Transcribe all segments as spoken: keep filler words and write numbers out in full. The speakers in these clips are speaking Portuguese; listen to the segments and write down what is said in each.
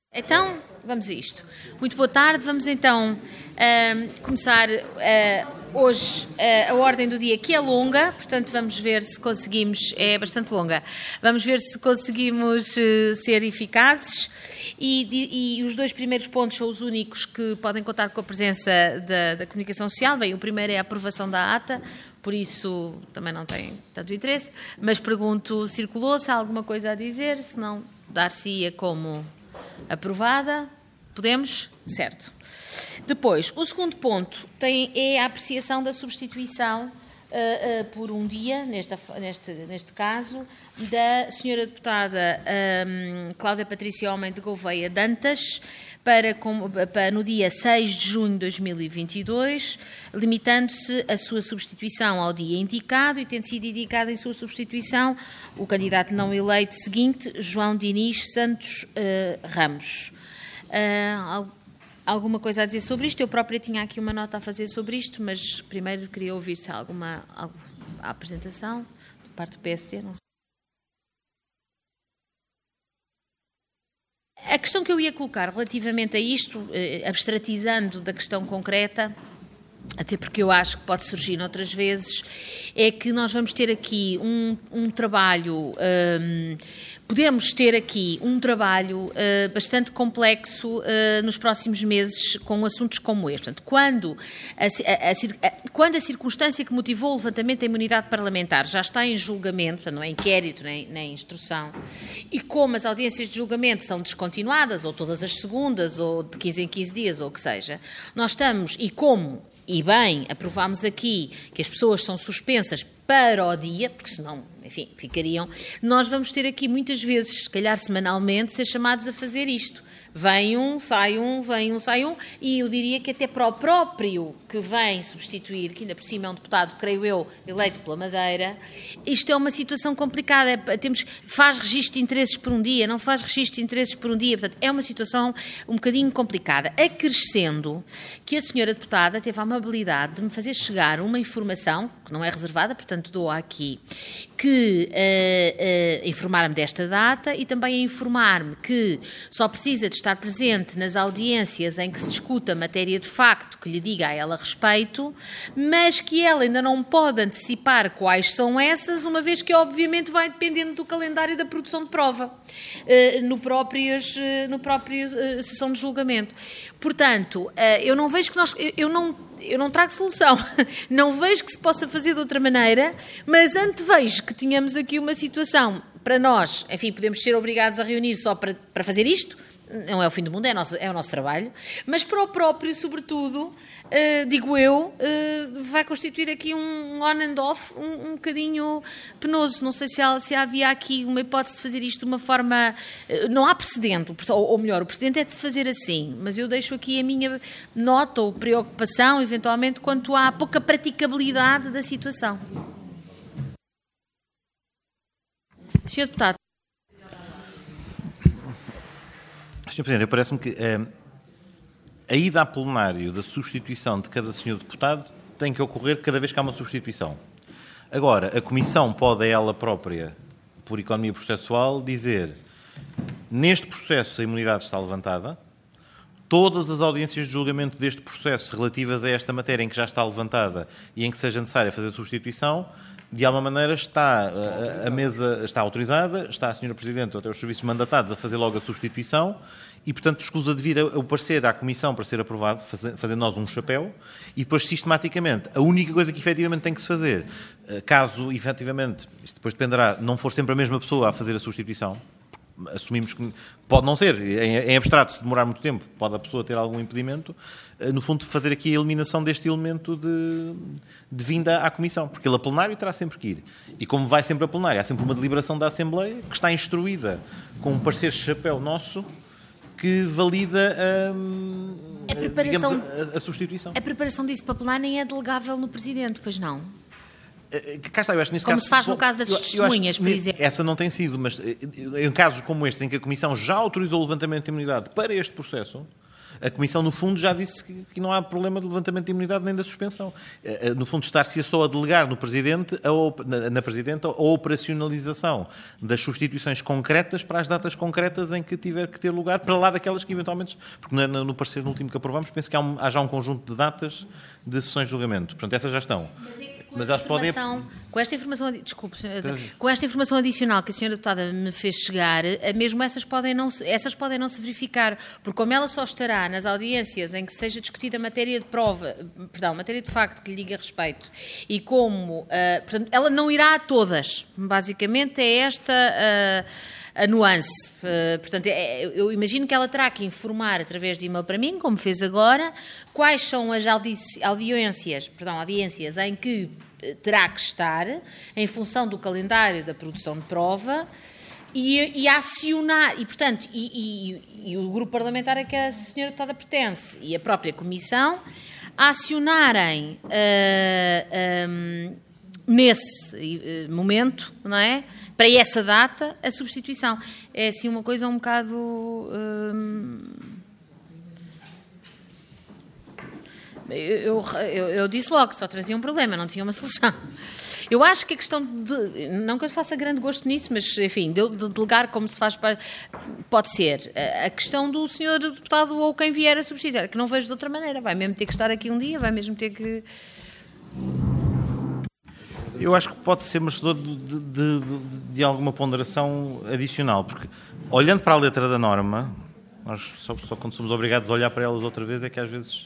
Então, vamos a isto. Muito boa tarde. Vamos então uh, começar uh, hoje uh, a ordem do dia, que é longa, portanto vamos ver se conseguimos, é bastante longa, vamos ver se conseguimos uh, ser eficazes e, e, e os dois primeiros pontos são os únicos que podem contar com a presença da, da comunicação social. Bem, o primeiro é a aprovação da ata, por isso também não tem tanto interesse, mas pergunto, circulou, se há alguma coisa a dizer, se não, dar-se-ia como aprovada. Podemos? Certo. Depois, o segundo ponto tem, é a apreciação da substituição uh, uh, por um dia, nesta, neste, neste caso, da senhora deputada um, Cláudia Patrícia Homem de Gouveia Dantas, para, para no dia seis de junho de dois mil e vinte e dois, limitando-se a sua substituição ao dia indicado e tendo sido indicado em sua substituição o candidato não eleito seguinte, João Diniz Santos uh, Ramos. Uh, alguma coisa a dizer sobre isto? Eu própria tinha aqui uma nota a fazer sobre isto, mas primeiro queria ouvir se há alguma, alguma apresentação por parte do P S D, não sei. A questão que eu ia colocar relativamente a isto, eh, abstratizando da questão concreta, até porque eu acho que pode surgir noutras vezes, é que nós vamos ter aqui um, um trabalho, um, podemos ter aqui um trabalho uh, bastante complexo uh, nos próximos meses com assuntos como este. Portanto, quando a, a, a, quando a circunstância que motivou o levantamento da imunidade parlamentar já está em julgamento, portanto, não é inquérito nem, nem instrução, e como as audiências de julgamento são descontinuadas, ou todas as segundas, ou de quinze em quinze dias, ou o que seja, nós estamos, e como E bem, aprovámos aqui que as pessoas são suspensas para o dia, porque senão, enfim, ficariam. Nós vamos ter aqui muitas vezes, se calhar semanalmente, ser chamados a fazer isto. Vem um, sai um, vem um, sai um, e eu diria que até para o próprio que vem substituir, que ainda por cima é um deputado, creio eu, eleito pela Madeira, isto é uma situação complicada. É, temos, faz registro de interesses por um dia, não faz registro de interesses por um dia, portanto, é uma situação um bocadinho complicada. Acrescendo que a senhora deputada teve a amabilidade de me fazer chegar uma informação, que não é reservada, portanto dou aqui, que uh, uh, informar-me desta data e também a informar-me que só precisa de estar presente nas audiências em que se discuta matéria de facto que lhe diga a ela respeito, mas que ela ainda não pode antecipar quais são essas, uma vez que obviamente vai dependendo do calendário da produção de prova uh, no próprios, uh, no próprio uh, sessão de julgamento. Portanto, uh, eu não vejo que nós... Eu, eu não Eu não trago solução, não vejo que se possa fazer de outra maneira, mas antevejo que tínhamos aqui uma situação para nós, enfim, podemos ser obrigados a reunir só para, para fazer isto, não é o fim do mundo, é, nosso, é o nosso trabalho, mas para o próprio, sobretudo, uh, digo eu, uh, vai constituir aqui um on and off um, um bocadinho penoso. Não sei se, há, se havia aqui uma hipótese de fazer isto de uma forma... Uh, não há precedente, ou, ou melhor, o precedente é de se fazer assim, mas eu deixo aqui a minha nota ou preocupação, eventualmente, quanto à pouca praticabilidade da situação. senhor Deputado. senhor Presidente, parece-me que eh, a ida a plenário da substituição de cada senhor Deputado tem que ocorrer cada vez que há uma substituição. Agora, a Comissão pode, a ela própria, por economia processual, dizer neste processo a imunidade está levantada, todas as audiências de julgamento deste processo relativas a esta matéria em que já está levantada e em que seja necessária fazer a substituição, de alguma maneira está a, a mesa está autorizada, está a senhora Presidente ou até os serviços mandatados a fazer logo a substituição e, portanto, escusa de vir o parecer à Comissão para ser aprovado, fazer, fazer nós um chapéu e depois, sistematicamente, a única coisa que efetivamente tem que se fazer, caso, efetivamente, isto depois dependerá, não for sempre a mesma pessoa a fazer a substituição, assumimos que pode não ser, em abstrato, se demorar muito tempo, pode a pessoa ter algum impedimento, no fundo, fazer aqui a eliminação deste elemento de, de vinda à Comissão, porque ele a plenário terá sempre que ir. E como vai sempre a plenário, há sempre uma deliberação da Assembleia que está instruída com um parecer chapéu nosso que valida hum, a, preparação, digamos, a, a substituição. A preparação disso para plenário nem é delegável no Presidente, pois não? Cá está, eu acho, nesse como caso, se faz no caso das testemunhas, por exemplo. Essa não tem sido, mas em casos como este, em que a Comissão já autorizou o levantamento de imunidade para este processo, A Comissão, no fundo, já disse que, que não há problema de levantamento de imunidade nem da suspensão. No fundo, estar-se só a delegar no Presidente, a, na, na Presidente, a operacionalização das substituições concretas para as datas concretas em que tiver que ter lugar, para lá daquelas que eventualmente... Porque no, no parecer no último que aprovamos, penso que há, um, há já um conjunto de datas de sessões de julgamento. Portanto, essas já estão. Mas elas podem... Com esta informação, desculpe, com esta informação adicional que a senhora deputada me fez chegar, mesmo essas podem não, essas podem não se verificar, porque como ela só estará nas audiências em que seja discutida a matéria de prova, perdão, matéria de facto que lhe diga respeito, e como, uh, portanto, ela não irá a todas, basicamente é esta... Uh, a nuance. Uh, portanto, é, eu imagino que ela terá que informar através de e-mail para mim, como fez agora, quais são as audi audiências, perdão, audiências em que terá que estar, em função do calendário da produção de prova, e, e acionar, e portanto, e, e, e o grupo parlamentar a que a senhora deputada pertence, e a própria Comissão, a acionarem uh, um, nesse uh, momento, não é? Para essa data, a substituição. É assim uma coisa um bocado... Hum, eu, eu, eu disse logo que só trazia um problema, não tinha uma solução. Eu acho que a questão de... Não que eu faça grande gosto nisso, mas, enfim, de, de delegar como se faz para... Pode ser. A questão do senhor deputado ou quem vier a substituir, que não vejo de outra maneira. Vai mesmo ter que estar aqui um dia, vai mesmo ter que... Eu acho que pode ser merecedor de, de, de, de alguma ponderação adicional, porque, olhando para a letra da norma, nós só, só quando somos obrigados a olhar para elas outra vez é que às vezes...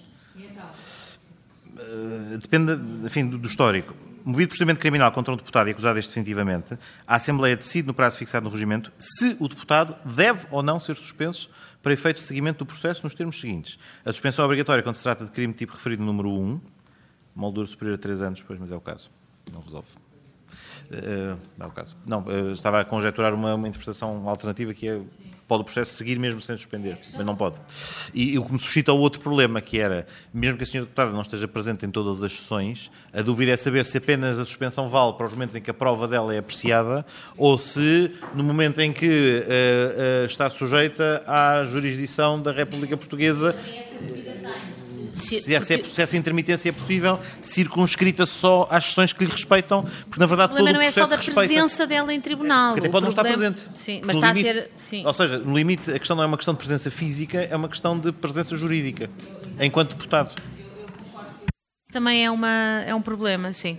Uh, depende, enfim, do, do histórico. Movido procedimento criminal contra um deputado e acusado deste definitivamente, a Assembleia decide no prazo fixado no regimento se o deputado deve ou não ser suspenso para efeito de seguimento do processo nos termos seguintes. A suspensão é obrigatória quando se trata de crime tipo referido no número um, moldura superior a três anos, pois, mas é o caso. Não resolve. Uh, não é o caso. Não, uh, estava a conjecturar uma, uma interpretação alternativa que é, pode o processo seguir mesmo sem suspender, mas não pode. E o que me suscita o outro problema, que era, mesmo que a senhora deputada não esteja presente em todas as sessões, a dúvida é saber se apenas a suspensão vale para os momentos em que a prova dela é apreciada ou se, no momento em que uh, uh, está sujeita à jurisdição da República Portuguesa... Se, se, essa, porque... se essa intermitência é possível, circunscrita só às sessões que lhe respeitam, porque na verdade todo o processo não é só da respeita... presença dela em tribunal. Porque até pode não problema... estar presente. Sim, mas está limite, a ser... Sim. Ou seja, no limite, a questão não é uma questão de presença física, é uma questão de presença jurídica, enquanto deputado. Também é, uma, é um problema, sim.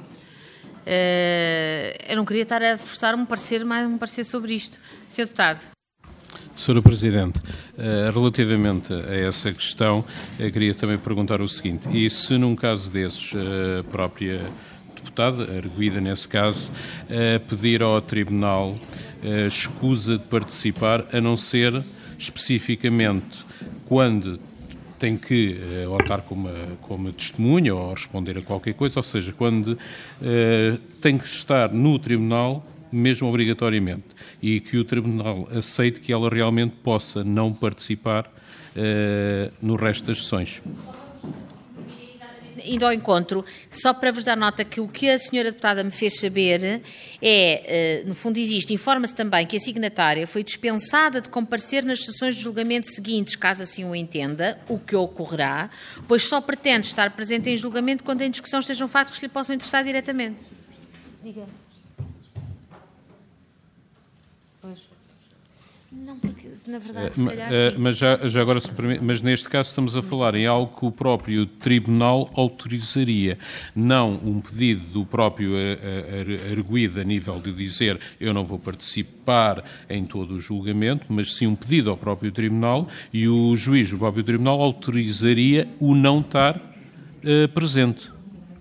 Uh, eu não queria estar a forçar um parecer, mais um parecer sobre isto. senhor Deputado. senhor Presidente, relativamente a essa questão, queria também perguntar o seguinte: e se num caso desses a própria deputada, arguida nesse caso, pedir ao Tribunal escusa de participar, a não ser especificamente quando tem que ou estar como, como testemunha ou responder a qualquer coisa, ou seja, quando tem que estar no Tribunal mesmo obrigatoriamente, e que o Tribunal aceite que ela realmente possa não participar uh, no resto das sessões. Indo ao encontro, só para vos dar nota que o que a senhora deputada me fez saber é, uh, no fundo existe, informa-se também que a signatária foi dispensada de comparecer nas sessões de julgamento seguintes, caso assim o entenda, o que ocorrerá, pois só pretende estar presente em julgamento quando em discussão estejam fatos que lhe possam interessar diretamente. Diga. Pois. Não, porque na verdade, se calhar, sim. Mas, já, já agora, mas neste caso estamos a falar em algo que o próprio Tribunal autorizaria, não um pedido do próprio arguido a nível de dizer eu não vou participar em todo o julgamento, mas sim um pedido ao próprio Tribunal, e o juiz do próprio Tribunal autorizaria o não estar uh, presente.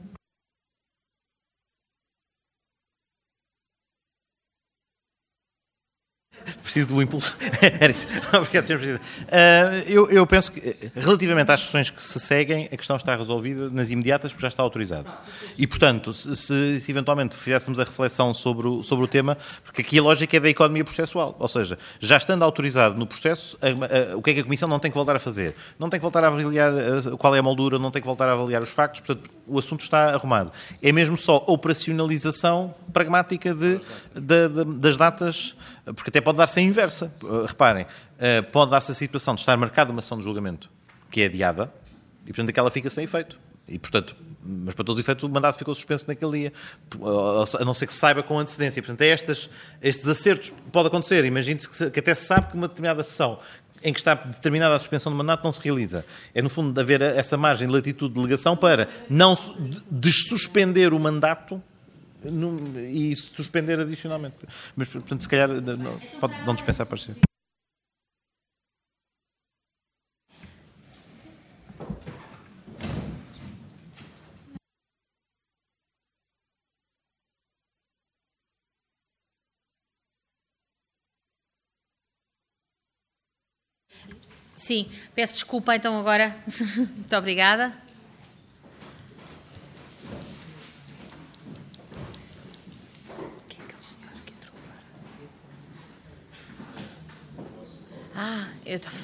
Preciso do impulso. Era isso. Obrigado, senhor Presidente. Uh, eu, eu penso que, relativamente às sessões que se seguem, a questão está resolvida nas imediatas, porque já está autorizado. E, portanto, se, se, se eventualmente fizéssemos a reflexão sobre o, sobre o tema, porque aqui a lógica é da economia processual, ou seja, já estando autorizado no processo, a, a, o que é que a Comissão não tem que voltar a fazer? Não tem que voltar a avaliar a, qual é a moldura, não tem que voltar a avaliar os factos, portanto, o assunto está arrumado. É mesmo só operacionalização pragmática de, de, de, das datas, porque até pode dar-se a inversa. Uh, reparem, uh, pode dar-se a situação de estar marcada uma sessão de julgamento que é adiada, e portanto aquela fica sem efeito. E portanto, mas para todos os efeitos o mandato ficou suspenso naquele dia, a não ser que se saiba com antecedência. Portanto, é estes, estes acertos pode acontecer. Imagine-se que, que até se sabe que uma determinada sessão em que está determinada a suspensão do mandato não se realiza. É, no fundo, de haver essa margem de latitude de delegação para não dessuspender o mandato e suspender adicionalmente. Mas, portanto, se calhar, não, pode não dispensar para ser. Sim, peço desculpa então agora. Muito obrigada. Quem é aquele senhor que entrou agora? Ah, eu estava...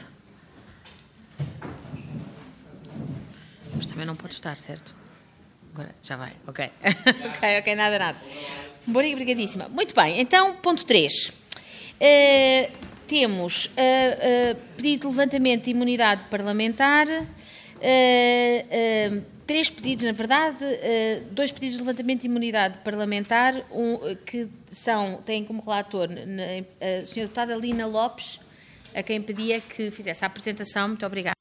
Mas também não pode estar, certo? Agora, já vai, ok. ok, ok, nada, nada. Obrigadíssima. Muito bem, então, ponto três. Uh, Temos uh, uh, pedido de levantamento de imunidade parlamentar, uh, uh, três pedidos, na verdade, uh, dois pedidos de levantamento de imunidade parlamentar, um, uh, que são, têm como relator na, a senhora deputada Lina Lopes, a quem pedia que fizesse a apresentação. Muito obrigada.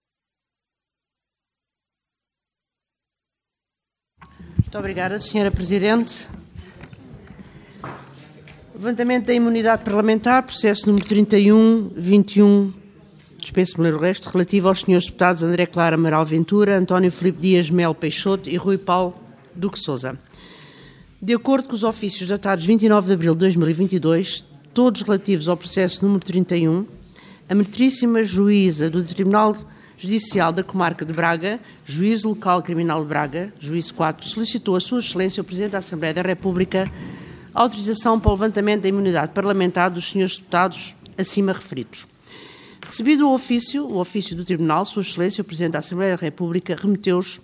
Muito obrigada, senhora Presidente. Levantamento da imunidade parlamentar, processo número trinta e um, vinte e um, dispenso-me ler o resto, relativo aos senhores deputados André Clara Amaral Ventura, António Filipe Dias Melo Peixoto e Rui Paulo Duque Sousa. De acordo com os ofícios datados vinte e nove de abril de dois mil e vinte e dois, todos relativos ao processo número trinta e um, a meritríssima juíza do Tribunal Judicial da Comarca de Braga, Juízo Local Criminal de Braga, Juízo quatro, solicitou a Sua Excelência o Presidente da Assembleia da República autorização para o levantamento da imunidade parlamentar dos senhores deputados acima referidos. Recebido o ofício, o ofício do Tribunal, Sua Excelência, o Presidente da Assembleia da República remeteu-os,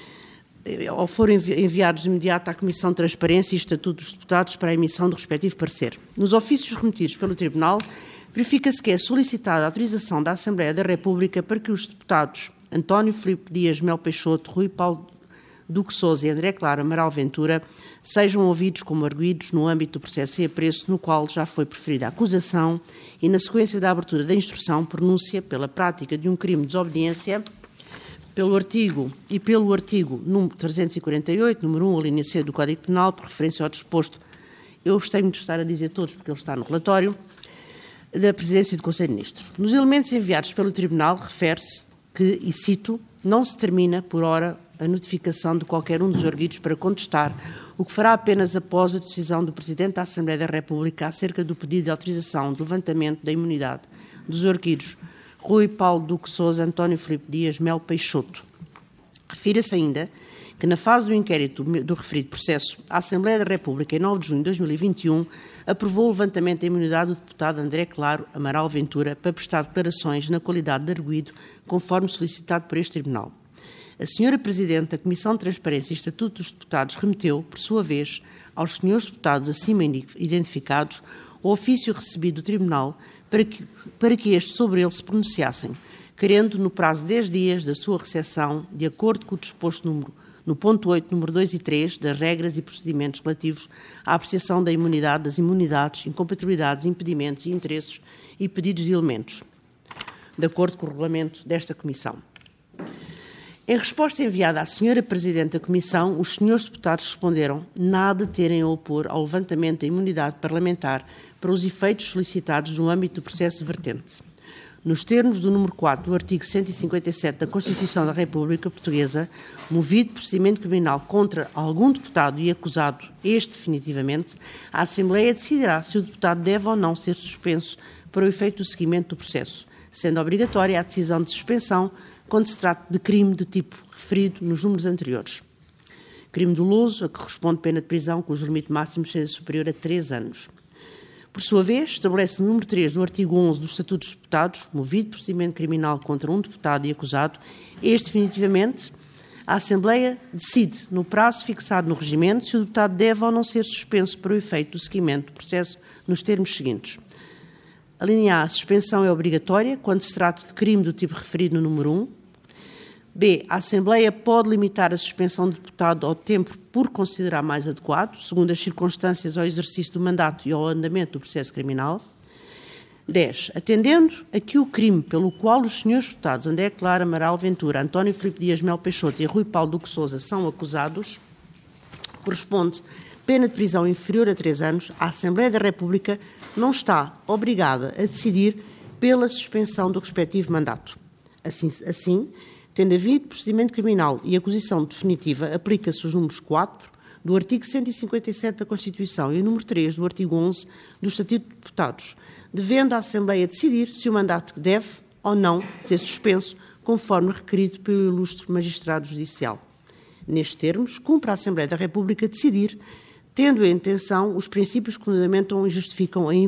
ou foram enviados de imediato à Comissão de Transparência e Estatuto dos Deputados para a emissão do respectivo parecer. Nos ofícios remetidos pelo Tribunal, verifica-se que é solicitada a autorização da Assembleia da República para que os deputados António Filipe Dias Melo Peixoto, Rui Paulo Duque Sousa e André Clara Amaral Ventura sejam ouvidos como arguidos no âmbito do processo em apreço no qual já foi preferida a acusação e, na sequência da abertura da instrução, pronúncia pela prática de um crime de desobediência pelo artigo e pelo artigo número trezentos e quarenta e oito, número um, a linha C do Código Penal, por referência ao disposto, eu abstenho de estar a dizer todos porque ele está no relatório, da Presidência do Conselho de Ministros. Nos elementos enviados pelo Tribunal, refere-se que, e cito, não se termina por hora a notificação de qualquer um dos arguidos para contestar, o que fará apenas após a decisão do Presidente da Assembleia da República acerca do pedido de autorização de levantamento da imunidade dos arguidos Rui Paulo Duque Sousa, António Filipe Dias Melo Peixoto. Refira-se ainda que, na fase do inquérito do referido processo, a Assembleia da República, em nove de junho de dois mil e vinte e um, aprovou o levantamento da imunidade do deputado André Claro Amaral Ventura para prestar declarações na qualidade de arguido, conforme solicitado por este Tribunal. A senhora Presidente da Comissão de Transparência e Estatuto dos Deputados remeteu, por sua vez, aos senhores deputados acima identificados o ofício recebido do Tribunal para que, para que estes sobre ele se pronunciassem, querendo, no prazo de dez dias da sua recepção, de acordo com o disposto número, no ponto oito, número dois e três, das regras e procedimentos relativos à apreciação da imunidade, das imunidades, incompatibilidades, impedimentos e interesses e pedidos de elementos, de acordo com o regulamento desta Comissão. Em resposta enviada à senhora Presidente da Comissão, os senhores deputados responderam nada terem a opor ao levantamento da imunidade parlamentar para os efeitos solicitados no âmbito do processo vertente. Nos termos do número quatro do artigo cento e cinquenta e sete da Constituição da República Portuguesa, movido procedimento criminal contra algum deputado e acusado este definitivamente, a Assembleia decidirá se o deputado deve ou não ser suspenso para o efeito do seguimento do processo, sendo obrigatória a decisão de suspensão quando se trata de crime de tipo referido nos números anteriores. Crime doloso, a que corresponde pena de prisão cujo limite máximo seja superior a três anos. Por sua vez, estabelece no número três do artigo onze do Estatuto dos Deputados, movido procedimento criminal contra um deputado e acusado, este definitivamente, a Assembleia decide, no prazo fixado no regimento, se o deputado deve ou não ser suspenso para o efeito do seguimento do processo nos termos seguintes. A linha A, a suspensão é obrigatória quando se trata de crime do tipo referido no número um, B. A Assembleia pode limitar a suspensão do deputado ao tempo por considerar mais adequado, segundo as circunstâncias ao exercício do mandato e ao andamento do processo criminal. dez. Atendendo a que o crime pelo qual os senhores deputados André Clara Amaral Ventura, António Filipe Dias Melo Peixoto e Rui Paulo Duque Sousa são acusados, corresponde pena de prisão inferior a três anos, a Assembleia da República não está obrigada a decidir pela suspensão do respectivo mandato. Assim, assim tendo havido procedimento criminal e acusação definitiva, aplica-se os números quatro do artigo cento e cinquenta e sete da Constituição e o número três do artigo onze do Estatuto de Deputados, devendo a Assembleia decidir se o mandato deve ou não ser suspenso, conforme requerido pelo ilustre magistrado judicial. Nestes termos, cumpre a Assembleia da República decidir, tendo em atenção os princípios que fundamentam e justificam a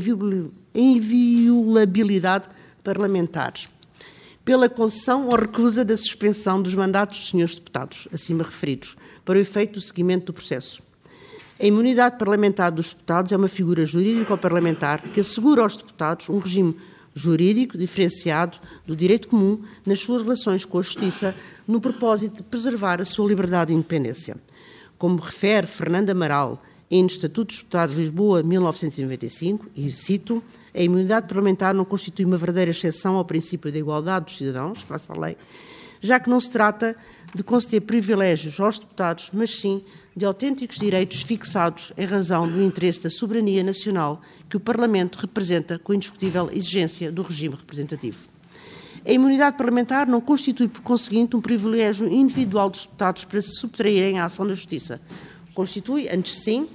inviolabilidade parlamentar, pela concessão ou recusa da suspensão dos mandatos dos senhores deputados, acima referidos, para o efeito do seguimento do processo. A imunidade parlamentar dos deputados é uma figura jurídico-parlamentar que assegura aos deputados um regime jurídico diferenciado do direito comum nas suas relações com a Justiça, no propósito de preservar a sua liberdade e independência. Como refere Fernando Amaral em Estatuto dos Deputados de Lisboa, mil novecentos e noventa e cinco, e cito, a imunidade parlamentar não constitui uma verdadeira exceção ao princípio da igualdade dos cidadãos, face à lei, já que não se trata de conceder privilégios aos deputados, mas sim de autênticos direitos fixados em razão do interesse da soberania nacional que o Parlamento representa com a indiscutível exigência do regime representativo. A imunidade parlamentar não constitui, por conseguinte, um privilégio individual dos deputados para se subtraírem à ação da Justiça. Constitui, antes sim,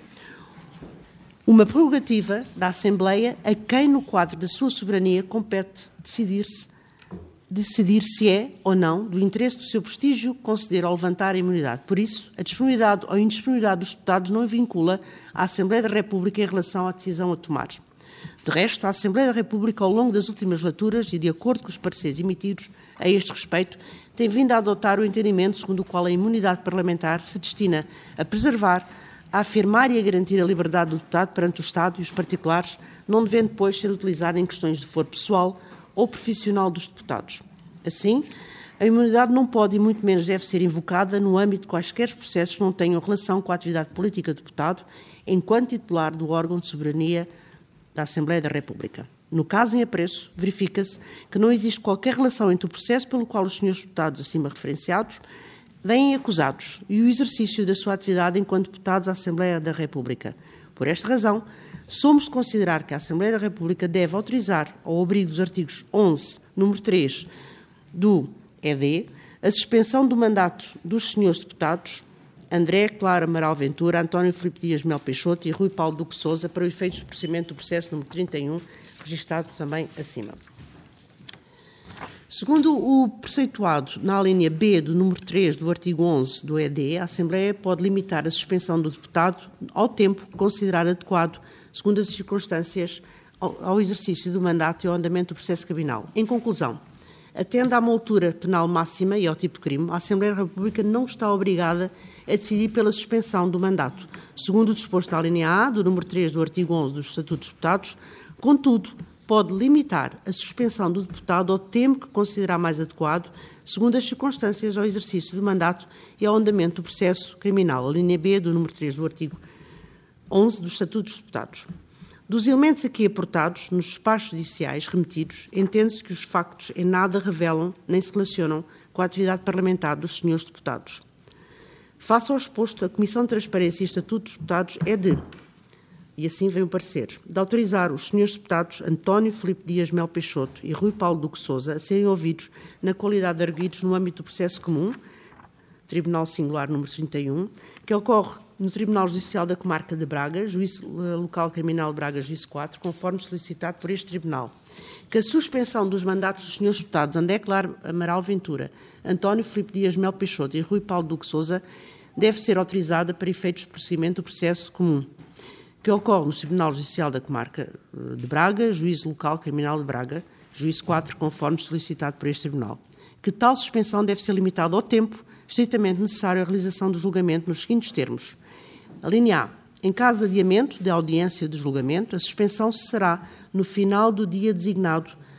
uma prerrogativa da Assembleia a quem, no quadro da sua soberania, compete decidir-se, decidir se é ou não do interesse do seu prestígio conceder ou levantar a imunidade. Por isso, a disponibilidade ou indisponibilidade dos deputados não vincula a Assembleia da República em relação à decisão a tomar. De resto, a Assembleia da República, ao longo das últimas legislaturas e de acordo com os pareceres emitidos a este respeito, tem vindo a adotar o entendimento segundo o qual a imunidade parlamentar se destina a preservar, a afirmar e a garantir a liberdade do deputado perante o Estado e os particulares, não devendo depois ser utilizada em questões de foro pessoal ou profissional dos deputados. Assim, a imunidade não pode e muito menos deve ser invocada no âmbito de quaisquer processos que não tenham relação com a atividade política do deputado, enquanto titular do órgão de soberania da Assembleia da República. No caso em apreço, verifica-se que não existe qualquer relação entre o processo pelo qual os senhores deputados acima referenciados vêm acusados e o exercício da sua atividade enquanto deputados à Assembleia da República. Por esta razão, somos de considerar que a Assembleia da República deve autorizar, ao abrigo dos artigos onze, número três do E D, a suspensão do mandato dos senhores deputados André Clara Amaral Ventura, António Filipe Dias Melo Peixoto e Rui Paulo Duque Sousa para o efeito do procedimento do processo número trinta e um, registado também acima. Segundo o preceituado na linha B do número três do artigo onze do E D, a Assembleia pode limitar a suspensão do deputado ao tempo considerado adequado, segundo as circunstâncias, ao exercício do mandato e ao andamento do processo criminal. Em conclusão, atende à moltura penal máxima e ao tipo de crime, a Assembleia da República não está obrigada a decidir pela suspensão do mandato, segundo o disposto na linha A do número três do artigo onze dos Estatutos dos Deputados. Contudo, pode limitar a suspensão do deputado ao tempo que considerar mais adequado, segundo as circunstâncias ao exercício do mandato e ao andamento do processo criminal, a linha B do número três do artigo onze dos Estatutos dos Deputados. Dos elementos aqui aportados nos despachos judiciais remetidos, entende-se que os factos em nada revelam nem se relacionam com a atividade parlamentar dos senhores deputados. Face ao exposto, a Comissão de Transparência e Estatuto dos Deputados é de, e assim vem o parecer, de autorizar os senhores deputados António Filipe Dias Melo Peixoto e Rui Paulo Duque Sousa a serem ouvidos na qualidade de arguidos no âmbito do processo comum, Tribunal Singular número trinta e um, que ocorre no Tribunal Judicial da Comarca de Braga, Juízo Local Criminal de Braga, Juízo quatro, conforme solicitado por este Tribunal. Que a suspensão dos mandatos dos senhores deputados André Clara Amaral Ventura, António Filipe Dias Melo Peixoto e Rui Paulo Duque Sousa deve ser autorizada para efeitos de procedimento do processo comum, que ocorre no Tribunal Judicial da Comarca de Braga, Juízo Local Criminal de Braga, Juízo quatro, conforme solicitado por este Tribunal. Que tal suspensão deve ser limitada ao tempo estritamente necessário à realização do julgamento nos seguintes termos. A linha A. Em caso de adiamento da audiência do julgamento, a suspensão cessará no final do dia designado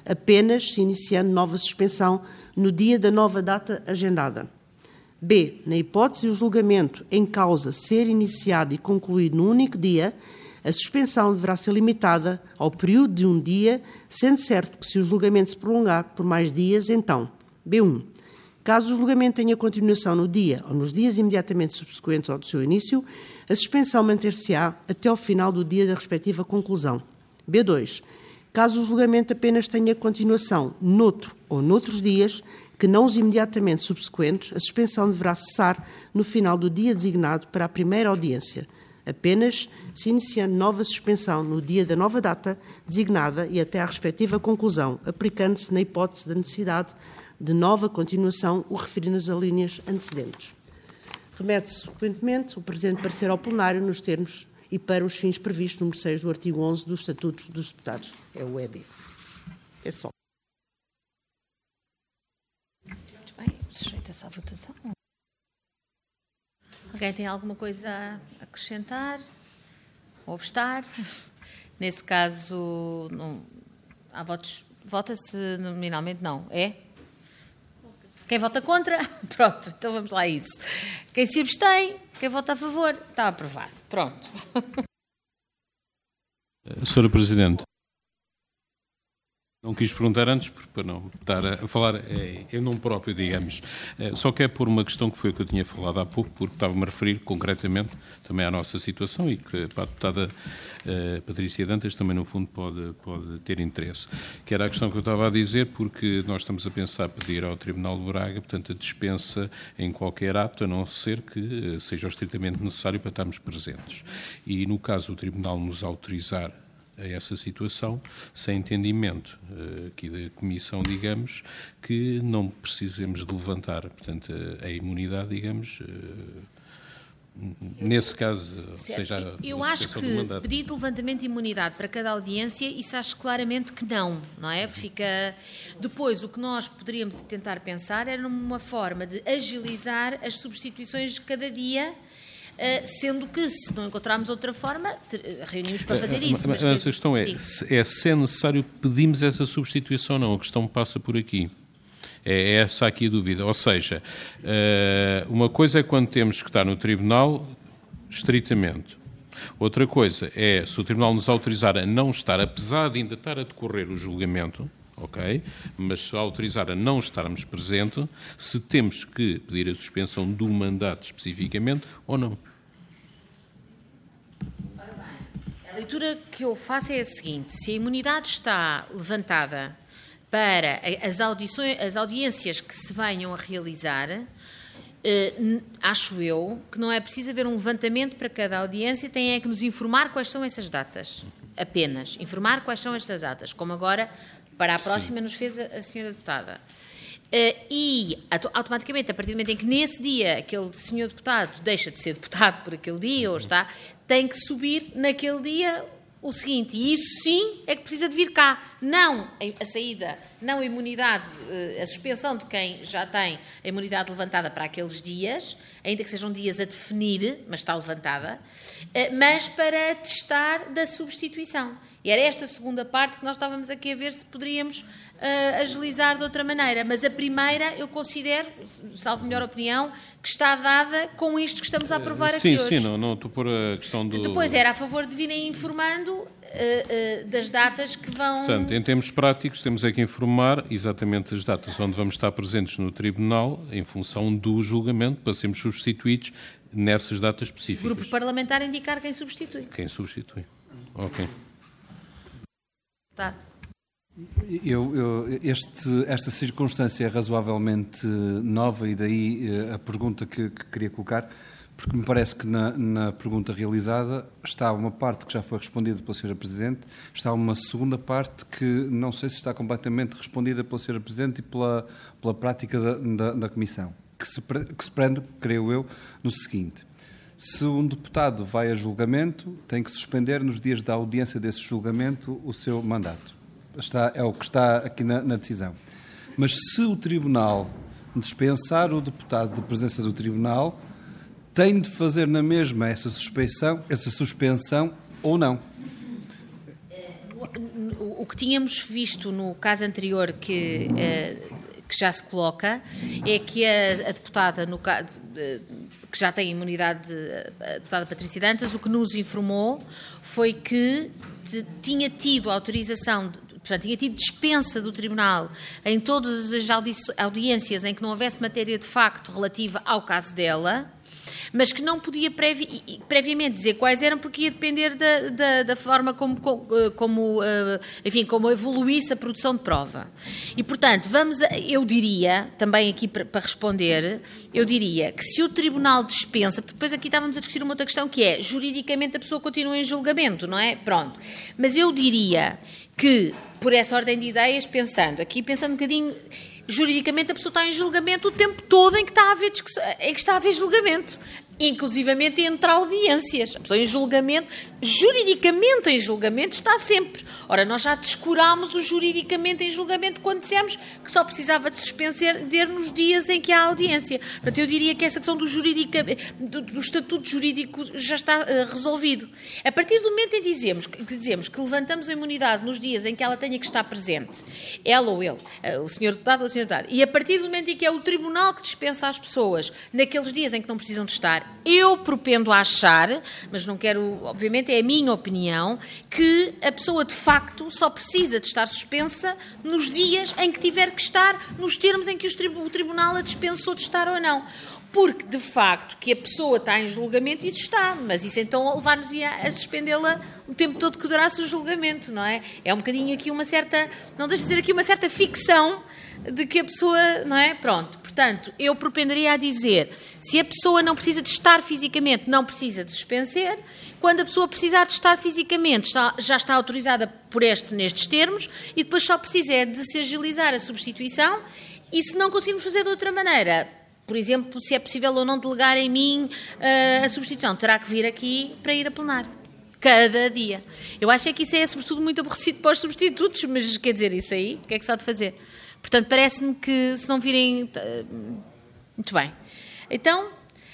apenas se iniciando nova suspensão no dia da nova data agendada. B. Na hipótese de o julgamento em causa ser iniciado e concluído num único dia, a suspensão deverá ser limitada ao período de um dia, sendo certo que se o julgamento se prolongar por mais dias, então, B um. Caso o julgamento tenha continuação no dia ou nos dias imediatamente subsequentes ao do seu início, a suspensão manter-se-á até ao final do dia da respectiva conclusão. B dois. Caso o julgamento apenas tenha continuação noutro ou noutros dias, que não os imediatamente subsequentes, a suspensão deverá cessar no final do dia designado para a primeira audiência, apenas se iniciando nova suspensão no dia da nova data designada e até à respectiva conclusão, aplicando-se na hipótese da necessidade de nova continuação o referido nas alíneas antecedentes. Remete-se, subsequentemente, o presente parecer ao plenário nos termos e para os fins previstos no número seis do artigo onze dos Estatutos dos Deputados. É o E D. É só. Muito bem, sujeita-se à votação. Alguém tem alguma coisa a acrescentar? Ou obstar? Nesse caso, não, há votos. Vota-se nominalmente? Não. É? Quem vota contra? Pronto, então vamos lá a isso. Quem se abstém? Quem vota a favor? Está aprovado. Pronto. senhora Presidente, não quis perguntar antes, para não estar a falar é, em nome próprio, digamos. Só que é por uma questão que foi o que eu tinha falado há pouco, porque estava-me a referir concretamente também à nossa situação e que para a deputada uh, Patrícia Dantas também, no fundo, pode, pode ter interesse. Que era a questão que eu estava a dizer, porque nós estamos a pensar pedir ao Tribunal de Braga, portanto, a dispensa em qualquer ato, a não ser que uh, seja estritamente necessário para estarmos presentes. E, no caso, o Tribunal nos autorizar a essa situação, sem entendimento uh, aqui da Comissão, digamos, que não precisemos de levantar, portanto, a, a imunidade, digamos, uh, nesse caso, certo. Seja a, eu a acho que pedir de levantamento de imunidade para cada audiência, isso acho claramente que não, não é? Fica... Depois, o que nós poderíamos tentar pensar era numa forma de agilizar as substituições de cada dia, Uh, sendo que, se não encontrarmos outra forma, reunimos para fazer isso. Mas, mas a questão é, é se é necessário pedimos essa substituição ou não. A questão passa por aqui. É essa aqui a dúvida. Ou seja, uh, uma coisa é quando temos que estar no Tribunal, estritamente. Outra coisa é se o Tribunal nos autorizar a não estar, apesar de ainda estar a decorrer o julgamento, ok, mas se autorizar a não estarmos presentes, se temos que pedir a suspensão do mandato especificamente ou não. Ora bem, a leitura que eu faço é a seguinte: se a imunidade está levantada para as, audições, as audiências que se venham a realizar, eh, acho eu que não é preciso haver um levantamento para cada audiência, tem é que nos informar quais são essas datas, apenas, informar quais são estas datas, como agora para a próxima Sim. nos fez a, a senhora deputada. Uh, e automaticamente, a partir do momento em que nesse dia aquele senhor deputado deixa de ser deputado por aquele dia, ou está, tem que subir naquele dia o seguinte, e isso sim é que precisa de vir cá. Não a saída, não a imunidade, a suspensão de quem já tem a imunidade levantada para aqueles dias, ainda que sejam dias a definir, mas está levantada, mas para testar da substituição. E era esta segunda parte que nós estávamos aqui a ver se poderíamos uh, agilizar de outra maneira. Mas a primeira, eu considero, salvo melhor opinião, que está dada com isto que estamos a aprovar sim, aqui hoje. Sim, sim, não, não estou por a questão do... Depois era a favor de virem informando uh, uh, das datas que vão... Portanto, em termos práticos, temos é que informar exatamente as datas onde vamos estar presentes no Tribunal, em função do julgamento, para sermos substituídos nessas datas específicas. O grupo parlamentar indicar quem substitui. Quem substitui. Ok. Tá. Eu, eu, este, esta circunstância é razoavelmente nova e daí a pergunta que, que queria colocar, porque me parece que na, na pergunta realizada está uma parte que já foi respondida pela senhora Presidente, está uma segunda parte que não sei se está completamente respondida pela senhora Presidente e pela, pela prática da, da, da Comissão, que se, que se prende, creio eu, no seguinte: se um deputado vai a julgamento, tem que suspender nos dias da audiência desse julgamento o seu mandato. Está, é o que está aqui na, na decisão. Mas se o Tribunal dispensar o deputado de presença do Tribunal, tem de fazer na mesma essa suspensão, essa suspensão ou não? O, o que tínhamos visto no caso anterior que, uh, que já se coloca é que a, a deputada, no caso, uh, que já tem imunidade, a deputada Patrícia Dantas, o que nos informou foi que tinha tido autorização, portanto, tinha tido dispensa do Tribunal em todas as audi audiências em que não houvesse matéria de facto relativa ao caso dela, mas que não podia previ previamente dizer quais eram, porque ia depender da, da, da forma como, como, enfim, como evoluísse a produção de prova. E, portanto, vamos a, eu diria, também aqui para, para responder, eu diria que se o Tribunal dispensa, depois aqui estávamos a discutir uma outra questão que é, juridicamente a pessoa continua em julgamento, não é? Pronto. Mas eu diria que, por essa ordem de ideias, pensando, aqui pensando um bocadinho, juridicamente a pessoa está em julgamento o tempo todo em que está a haver, em que está a haver julgamento, inclusivamente entre audiências. A pessoa em julgamento, juridicamente em julgamento, está sempre. Ora, nós já descurámos o juridicamente em julgamento quando dissemos que só precisava de suspender nos dias em que há audiência. Portanto, eu diria que esta questão do, juridica, do, do estatuto jurídico já está uh, resolvido. A partir do momento em que dizemos, que dizemos que levantamos a imunidade nos dias em que ela tenha que estar presente, ela ou ele, uh, o senhor deputado ou a senhora deputada, e a partir do momento em que é o Tribunal que dispensa as pessoas naqueles dias em que não precisam de estar, eu propendo a achar, mas não quero, obviamente, é a minha opinião, que a pessoa de facto só precisa de estar suspensa nos dias em que tiver que estar, nos termos em que o Tribunal a dispensou de estar ou não. Porque, de facto, que a pessoa está em julgamento, isso está, mas isso então levar-nos-ia a suspendê-la o tempo todo que durasse o julgamento, não é? É um bocadinho aqui uma certa, não deixa de dizer aqui uma certa ficção de que a pessoa, não é? Pronto, portanto, eu propenderia a dizer, se a pessoa não precisa de estar fisicamente, não precisa de suspender, quando a pessoa precisar de estar fisicamente, está, já está autorizada por este, nestes termos, e depois só precisa é de se agilizar a substituição, e se não conseguirmos fazer de outra maneira, por exemplo, se é possível ou não delegar em mim uh, a substituição, terá que vir aqui para ir a plenário. Cada dia. Eu acho é que isso é, sobretudo, muito aborrecido para os substitutos, mas quer dizer, isso aí, o que é que se há de fazer? Portanto, parece-me que se não virem... Muito bem. Então,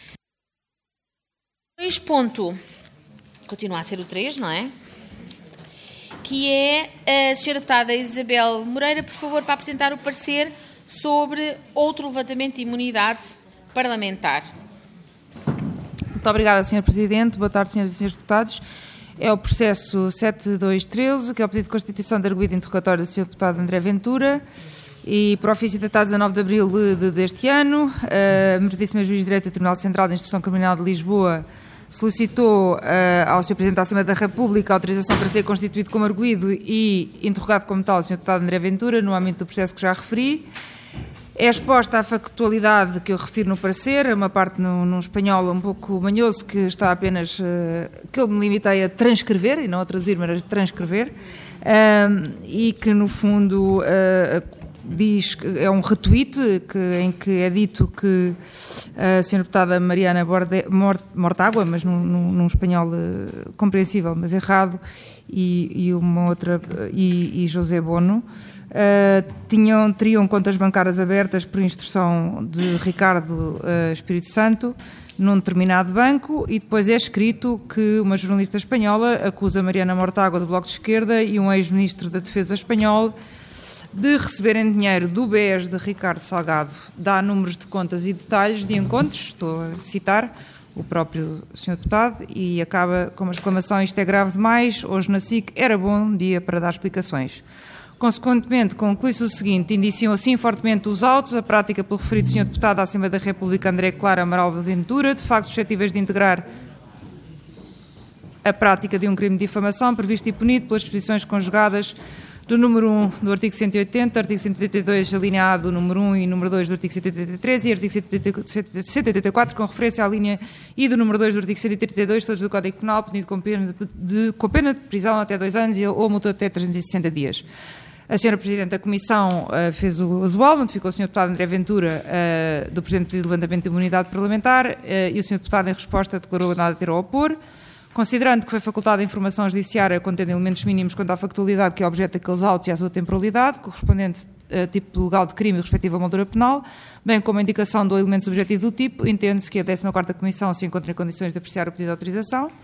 dois ponto, continua a ser o três, não é? Que é a senhora deputada Isabel Moreira, por favor, para apresentar o parecer sobre outro levantamento de imunidade parlamentar. Muito obrigada, senhor Presidente. Boa tarde, senhoras e senhores deputados. É o processo sete dois um três, que é o pedido de constituição de arguido interrogatório do senhor deputado André Ventura, e por ofício datado dezanove de abril de, de, deste ano, uh, meretíssimo juiz de Direito do Tribunal Central de Instrução Criminal de Lisboa solicitou uh, ao senhor Presidente da Assembleia da República a autorização para ser constituído como arguido e interrogado como tal o senhor deputado André Ventura, no âmbito do processo que já referi. É exposta a factualidade que eu refiro no parecer, uma parte no, no espanhol um pouco manhoso, que está apenas, uh, que eu me limitei a transcrever, e não a traduzir, mas a transcrever, uh, e que no fundo uh, diz que é um retweet que, em que é dito que a senhora deputada Mariana Borde, Mort, Mortágua, mas num, num, num espanhol uh, compreensível, mas errado, e, e uma outra, e, e José Bono, Uh, tinham, teriam contas bancárias abertas por instrução de Ricardo uh, Espírito Santo num determinado banco, e depois é escrito que uma jornalista espanhola acusa Mariana Mortágua do Bloco de Esquerda e um ex-ministro da Defesa espanhol de receberem dinheiro do B E S de Ricardo Salgado. Dá números de contas e detalhes de encontros, estou a citar o próprio senhor deputado, e acaba com uma exclamação: isto é grave demais, hoje na S I C era bom dia para dar explicações. Consequentemente, conclui-se o seguinte: indiciam assim fortemente os autos, a prática pelo referido senhor deputado da Assembleia da República André Clara Amaral Ventura, de facto suscetíveis de integrar a prática de um crime de difamação previsto e punido pelas disposições conjugadas do número um do artigo cento e oitenta, artigo cento e oitenta e dois, alínea A do número um e número dois do artigo cento e oitenta e três e artigo cento e oitenta e quatro, com referência à linha I do número dois do artigo cento e trinta e dois, todos do Código Penal, punido com pena de, com pena de prisão até dois anos e, ou multa até trezentos e sessenta dias. A senhora Presidente da Comissão uh, fez o usual, notificou o senhor Deputado André Ventura uh, do presente pedido de levantamento de imunidade parlamentar uh, e o senhor Deputado, em resposta, declarou nada a ter a opor. Considerando que foi facultada a informação judiciária contendo elementos mínimos quanto à factualidade que é objeto daqueles autos e à sua temporalidade, correspondente a tipo legal de crime e respectiva à moldura penal, bem como a indicação do elemento subjetivo do tipo, entende-se que a décima quarta Comissão se encontra em condições de apreciar o pedido de autorização.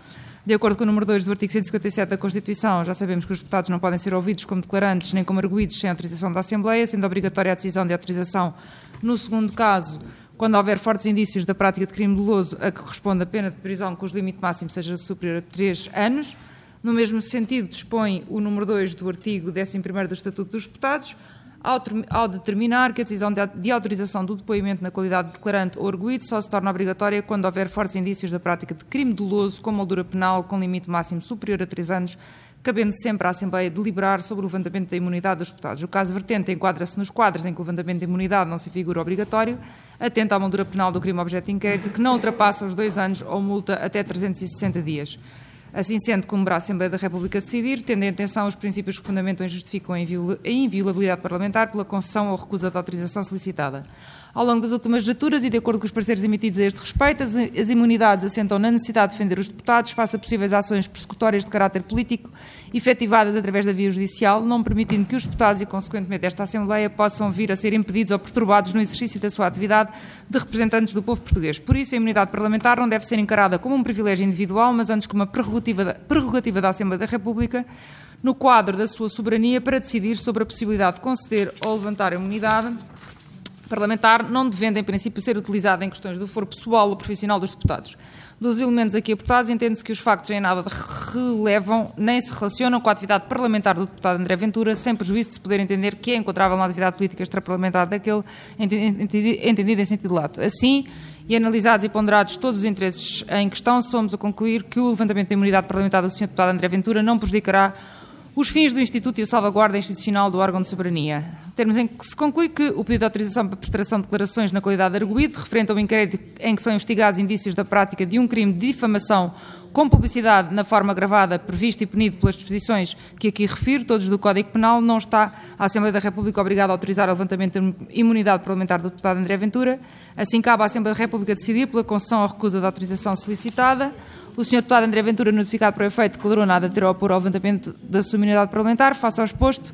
De acordo com o número dois do artigo cento e cinquenta e sete da Constituição, já sabemos que os deputados não podem ser ouvidos como declarantes nem como arguidos sem autorização da Assembleia, sendo obrigatória a decisão de autorização no segundo caso, quando houver fortes indícios da prática de crime doloso a que corresponde a pena de prisão cujo limite máximo seja superior a três anos. No mesmo sentido, dispõe o número dois do artigo décimo primeiro do Estatuto dos Deputados, ao, ao determinar que a decisão de, de autorização do depoimento na qualidade de declarante ou arguido só se torna obrigatória quando houver fortes indícios da prática de crime doloso com moldura penal com limite máximo superior a três anos, cabendo sempre à Assembleia deliberar sobre o levantamento da imunidade dos deputados. O caso vertente enquadra-se nos quadros em que o levantamento da imunidade não se figura obrigatório, atenta à moldura penal do crime objeto de inquérito, que não ultrapassa os dois anos ou multa até trezentos e sessenta dias. Assim sendo, cumpre à Assembleia da República decidir, tendo em atenção os princípios que fundamentam e justificam a inviolabilidade parlamentar pela concessão ou recusa da autorização solicitada. Ao longo das últimas legislaturas e de acordo com os pareceres emitidos a este respeito, as, as imunidades assentam na necessidade de defender os deputados face a possíveis ações persecutórias de caráter político efetivadas através da via judicial, não permitindo que os deputados e, consequentemente, esta Assembleia possam vir a ser impedidos ou perturbados no exercício da sua atividade de representantes do povo português. Por isso, a imunidade parlamentar não deve ser encarada como um privilégio individual, mas antes como uma prerrogativa da, prerrogativa da Assembleia da República, no quadro da sua soberania para decidir sobre a possibilidade de conceder ou levantar a imunidade parlamentar, não devendo, em princípio, ser utilizada em questões do foro pessoal ou profissional dos deputados. Dos elementos aqui aportados, entende-se que os factos em nada relevam nem se relacionam com a atividade parlamentar do deputado André Ventura, sem prejuízo de se poder entender que é enquadrável na atividade política extraparlamentar daquele, entendido em sentido lato. Assim, e analisados e ponderados todos os interesses em questão, somos a concluir que o levantamento da imunidade parlamentar do senhor deputado André Ventura não prejudicará os fins do Instituto e a salvaguarda institucional do órgão de soberania. Termos em que se conclui que o pedido de autorização para prestação de declarações na qualidade de arguido, referente ao inquérito em que são investigados indícios da prática de um crime de difamação com publicidade na forma gravada, previsto e punido pelas disposições que aqui refiro, todos do Código Penal, não está a Assembleia da República obrigada a autorizar o levantamento da imunidade parlamentar do deputado André Ventura. Assim, cabe à Assembleia da República decidir pela concessão ou recusa da autorização solicitada. O senhor deputado André Ventura, notificado para o efeito, declarou nada ter a opor ao levantamento da sua imunidade parlamentar. Face ao exposto,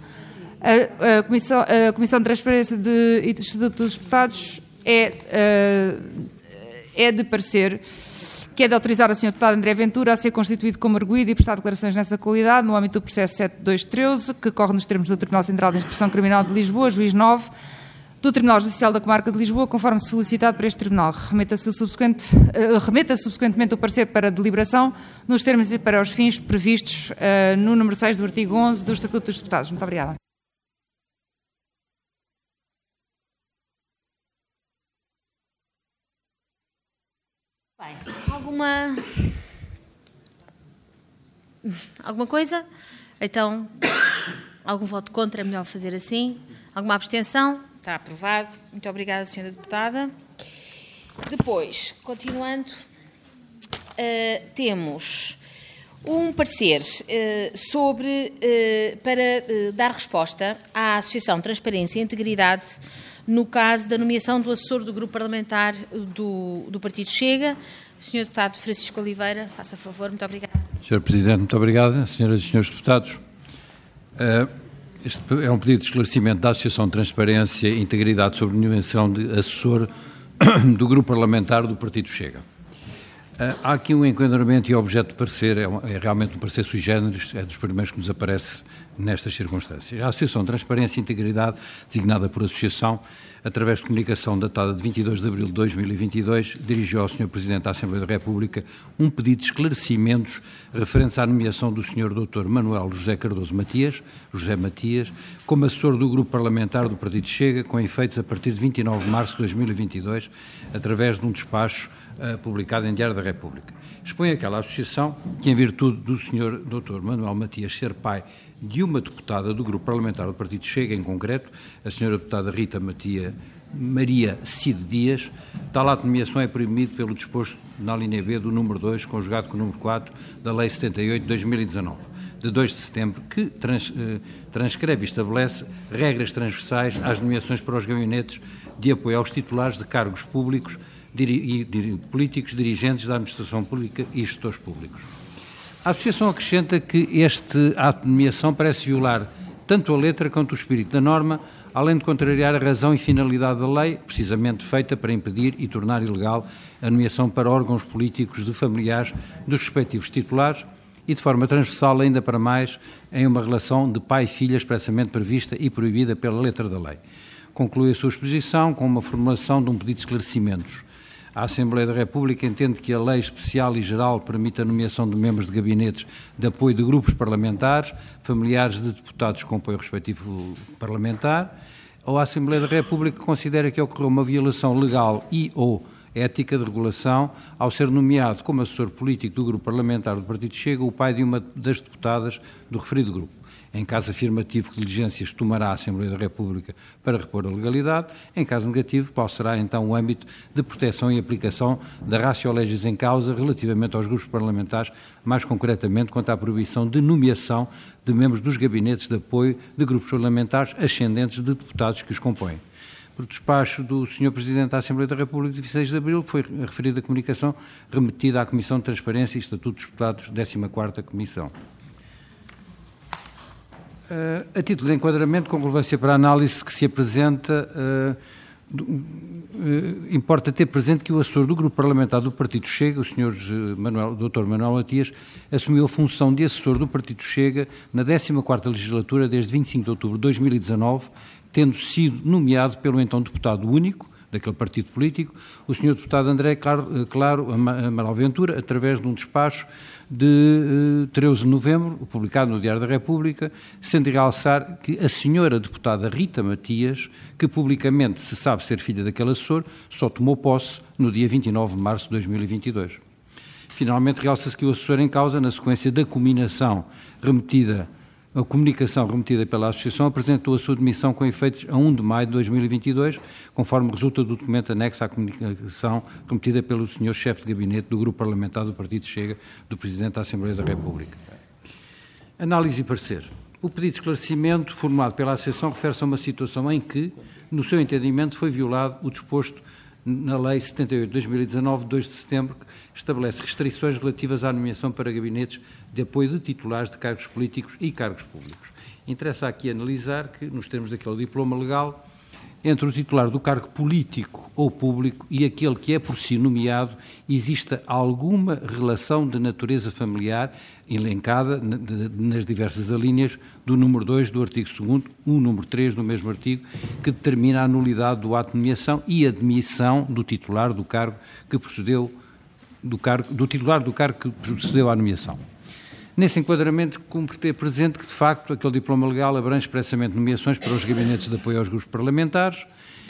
a, a, Comissão, a Comissão de Transparência de, e de Estatuto dos Deputados é, é de parecer que é de autorizar o senhor deputado André Ventura a ser constituído como arguido e prestar declarações nessa qualidade no âmbito do processo sete dois treze, que corre nos termos do Tribunal Central de Instrução Criminal de Lisboa, juiz nove, do Tribunal Judicial da Comarca de Lisboa, conforme solicitado por este Tribunal. Remeta-se subsequente, uh, remeta subsequentemente o parecer para deliberação, nos termos e para os fins previstos uh, no número seis do artigo onze do Estatuto dos Deputados. Muito obrigada. Bem, alguma... alguma coisa? Então, algum voto contra? É melhor fazer assim. Alguma abstenção? Está aprovado. Muito obrigada, senhora Deputada. Depois, continuando, uh, temos um parecer uh, sobre, uh, para uh, dar resposta à Associação Transparência e Integridade no caso da nomeação do assessor do Grupo Parlamentar do, do Partido Chega. senhor Deputado Francisco Oliveira, faça favor. Muito obrigada. senhor Presidente, muito obrigado. Senhoras e senhores deputados, uh, este é um pedido de esclarecimento da Associação de Transparência e Integridade sobre a nomeação de assessor do Grupo Parlamentar do Partido Chega. Uh, há aqui um enquadramento e o objeto de parecer é, é realmente um parecer sui generis, é dos primeiros que nos aparece nestas circunstâncias. A Associação de Transparência e Integridade, designada por associação, através de comunicação datada de vinte e dois de abril de dois mil e vinte e dois, dirigiu ao senhor Presidente da Assembleia da República um pedido de esclarecimentos referentes à nomeação do senhor doutor Manuel José Cardoso Matias, José Matias, como assessor do Grupo Parlamentar do Partido Chega, com efeitos a partir de vinte e nove de março de dois mil e vinte e dois, através de um despacho uh, publicado em Diário da República. Expõe aquela associação que, em virtude do senhor doutor Manuel Matias ser pai de uma deputada do Grupo Parlamentar do Partido Chega, em concreto, a senhora deputada Rita Matia, Maria Cide Dias, tal ato de nomeação é proibido pelo disposto na linha B do número dois, conjugado com o número quatro da Lei setenta e oito de dois mil e dezanove, de dois de setembro, que trans, eh, transcreve e estabelece regras transversais às nomeações para os gabinetes de apoio aos titulares de cargos públicos diri, e diri, políticos, dirigentes da administração pública e gestores públicos. A Associação acrescenta que este ato de nomeação parece violar tanto a letra quanto o espírito da norma além de contrariar a razão e finalidade da lei, precisamente feita para impedir e tornar ilegal a nomeação para órgãos políticos de familiares dos respectivos titulares e, de forma transversal, ainda para mais, em uma relação de pai e filha expressamente prevista e proibida pela letra da lei. Conclui a sua exposição com uma formulação de um pedido de esclarecimentos. A Assembleia da República entende que a lei especial e geral permite a nomeação de membros de gabinetes de apoio de grupos parlamentares, familiares de deputados com apoio respectivo parlamentar, ou a Assembleia da República considera que ocorreu uma violação legal e ou ética de regulação ao ser nomeado como assessor político do grupo parlamentar do Partido Chega o pai de uma das deputadas do referido grupo. Em caso afirmativo, que diligências tomará a Assembleia da República para repor a legalidade? Em caso negativo, qual será então o âmbito de proteção e aplicação da ratio legis em causa relativamente aos grupos parlamentares, mais concretamente quanto à proibição de nomeação de membros dos gabinetes de apoio de grupos parlamentares ascendentes de deputados que os compõem? Por despacho do senhor Presidente da Assembleia da República, de vinte e seis de abril, foi referida a comunicação remetida à Comissão de Transparência e Estatuto dos Deputados, décima quarta Comissão. Uh, a título de enquadramento, com relevância para a análise que se apresenta, uh, uh, importa ter presente que o assessor do grupo parlamentar do Partido Chega, o senhor Manuel, doutor Manuel Matias, assumiu a função de assessor do Partido Chega na décima quarta legislatura, desde vinte e cinco de outubro de dois mil e dezanove, tendo sido nomeado pelo então deputado único daquele partido político, o senhor deputado André Claro, claro Amaral Ventura, através de um despacho de treze de novembro, publicado no Diário da República, sendo de realçar que a senhora deputada Rita Matias, que publicamente se sabe ser filha daquele assessor, só tomou posse no dia vinte e nove de março de dois mil e vinte e dois. Finalmente, realça-se que o assessor em causa, na sequência da cominação remetida A comunicação remetida pela Associação apresentou a sua demissão com efeitos a primeiro de maio de dois mil e vinte e dois, conforme resulta do documento anexo à comunicação remetida pelo senhor chefe de gabinete do Grupo Parlamentar do Partido Chega, do Presidente da Assembleia da República. Análise e parecer. O pedido de esclarecimento formulado pela Associação refere-se a uma situação em que, no seu entendimento, foi violado o disposto na Lei setenta e oito de dois mil e dezanove, de dois de setembro, que estabelece restrições relativas à nomeação para gabinetes de apoio de titulares de cargos políticos e cargos públicos. Interessa aqui analisar que, nos termos daquele diploma legal, entre o titular do cargo político ou público e aquele que é por si nomeado, exista alguma relação de natureza familiar elencada nas diversas alíneas do número dois do artigo segundo, o número três do mesmo artigo, que determina a nulidade do ato de nomeação e a admissão do titular do cargo que procedeu, do, cargo, do titular do cargo que procedeu à nomeação. Nesse enquadramento, cumpre ter presente que, de facto, aquele diploma legal abrange expressamente nomeações para os gabinetes de apoio aos grupos parlamentares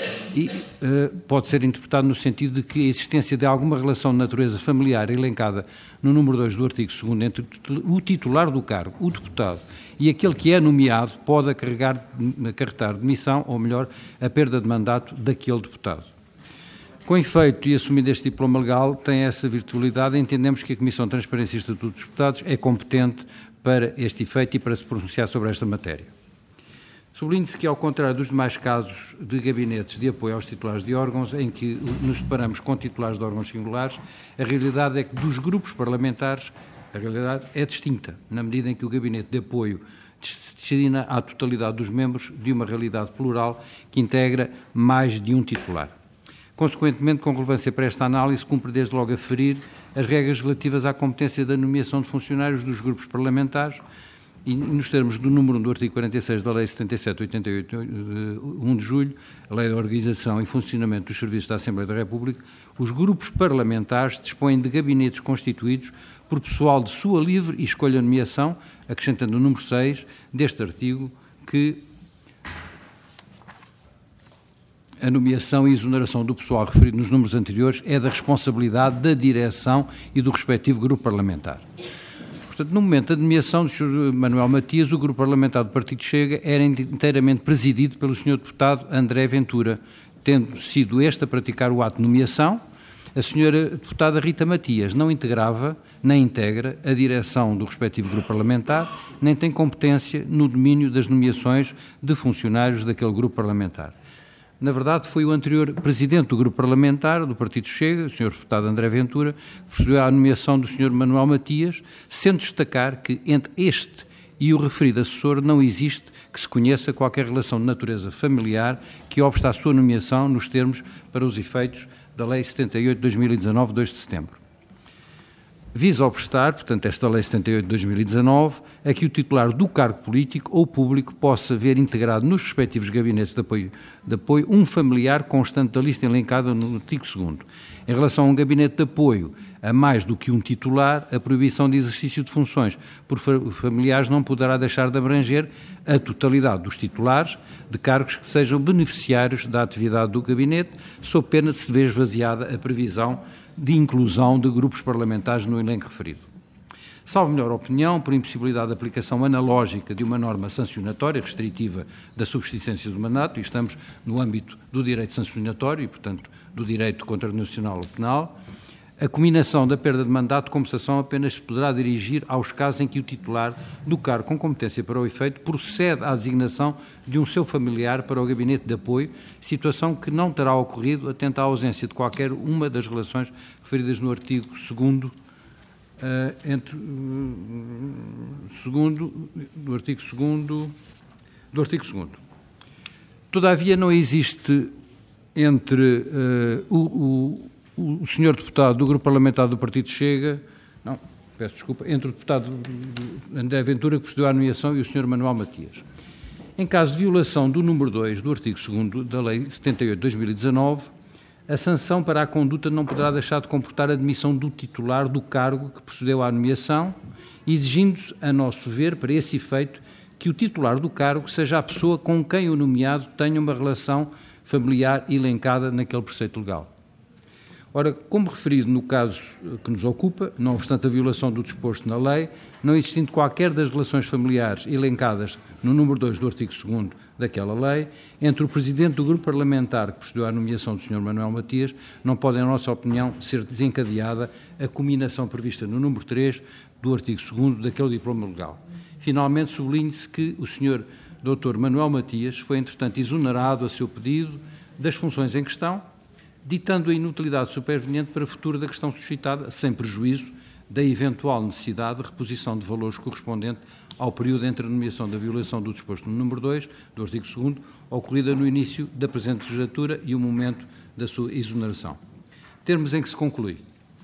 e uh, pode ser interpretado no sentido de que a existência de alguma relação de natureza familiar elencada no número dois do artigo segundo entre o titular do cargo, o deputado, e aquele que é nomeado pode acarregar, acarretar demissão, ou melhor, a perda de mandato daquele deputado. Com efeito e assumindo este diploma legal, tem essa virtualidade, entendemos que a Comissão de Transparência e Estatuto dos Deputados é competente para este efeito e para se pronunciar sobre esta matéria. Sublinhe-se que, ao contrário dos demais casos de gabinetes de apoio aos titulares de órgãos, em que nos deparamos com titulares de órgãos singulares, a realidade é que dos grupos parlamentares, a realidade é distinta, na medida em que o gabinete de apoio destina à totalidade dos membros de uma realidade plural que integra mais de um titular. Consequentemente, com relevância para esta análise, cumpre desde logo aferir as regras relativas à competência da nomeação de funcionários dos grupos parlamentares e, nos termos do número um do artigo quarenta e seis da Lei setenta e sete de oitenta e oito, de um de julho, a Lei da Organização e Funcionamento dos Serviços da Assembleia da República, os grupos parlamentares dispõem de gabinetes constituídos por pessoal de sua livre e escolha nomeação, acrescentando o número seis deste artigo, que a nomeação e exoneração do pessoal referido nos números anteriores é da responsabilidade da direção e do respectivo grupo parlamentar. Portanto, no momento da nomeação do senhor Manuel Matias, o grupo parlamentar do Partido Chega era inteiramente presidido pelo senhor deputado André Ventura, tendo sido este a praticar o ato de nomeação. A senhora deputada Rita Matias não integrava, nem integra, a direção do respectivo grupo parlamentar, nem tem competência no domínio das nomeações de funcionários daquele grupo parlamentar. Na verdade, foi o anterior presidente do grupo parlamentar do Partido Chega, o senhor deputado André Ventura, que procedeu à nomeação do senhor Manuel Matias, sendo destacar que entre este e o referido assessor não existe que se conheça qualquer relação de natureza familiar que obsta à sua nomeação nos termos para os efeitos da Lei setenta e oito de dois mil e dezanove, de dois de setembro. Visa obstar, portanto, esta Lei setenta e oito de dois mil e dezanove, a que o titular do cargo político ou público possa ver integrado nos respectivos gabinetes de apoio, de apoio um familiar constante da lista elencada no artigo segundo. Em relação a um gabinete de apoio a mais do que um titular, a proibição de exercício de funções por familiares não poderá deixar de abranger a totalidade dos titulares de cargos que sejam beneficiários da atividade do gabinete, sob pena de se ver esvaziada a previsão de inclusão de grupos parlamentares no elenco referido. Salvo melhor opinião, por impossibilidade de aplicação analógica de uma norma sancionatória restritiva da subsistência do mandato, e estamos no âmbito do direito sancionatório e, portanto, do direito contranacional ou penal, a cominação da perda de mandato de compensação apenas se poderá dirigir aos casos em que o titular do cargo com competência para o efeito procede à designação de um seu familiar para o gabinete de apoio, situação que não terá ocorrido atento à ausência de qualquer uma das relações referidas no artigo segundo, uh, entre, uh, segundo, do artigo segundo, do artigo segundo. Todavia, não existe entre uh, o, o o senhor deputado do Grupo Parlamentar do Partido Chega, não, peço desculpa, entre o deputado André Ventura, que procedeu à nomeação, e o senhor Manuel Matias. Em caso de violação do número dois do artigo segundo da Lei setenta e oito de dois mil e dezanove, a sanção para a conduta não poderá deixar de comportar a admissão do titular do cargo que procedeu à nomeação, exigindo-se, a nosso ver, para esse efeito, que o titular do cargo seja a pessoa com quem o nomeado tenha uma relação familiar elencada naquele preceito legal. Ora, como referido no caso que nos ocupa, não obstante a violação do disposto na lei, não existindo qualquer das relações familiares elencadas no número dois do artigo segundo daquela lei, entre o Presidente do Grupo Parlamentar que procedeu à nomeação do senhor Manuel Matias, não pode, em nossa opinião, ser desencadeada a cominação prevista no número três do artigo segundo daquele diploma legal. Finalmente, sublinhe-se que o senhor doutor Manuel Matias foi, entretanto, exonerado a seu pedido das funções em questão, ditando a inutilidade superveniente para futuro da questão suscitada, sem prejuízo da eventual necessidade de reposição de valores correspondente ao período entre a nomeação da violação do disposto no número dois do artigo segundo, ocorrida no início da presente legislatura e o momento da sua exoneração. Termos em que se conclui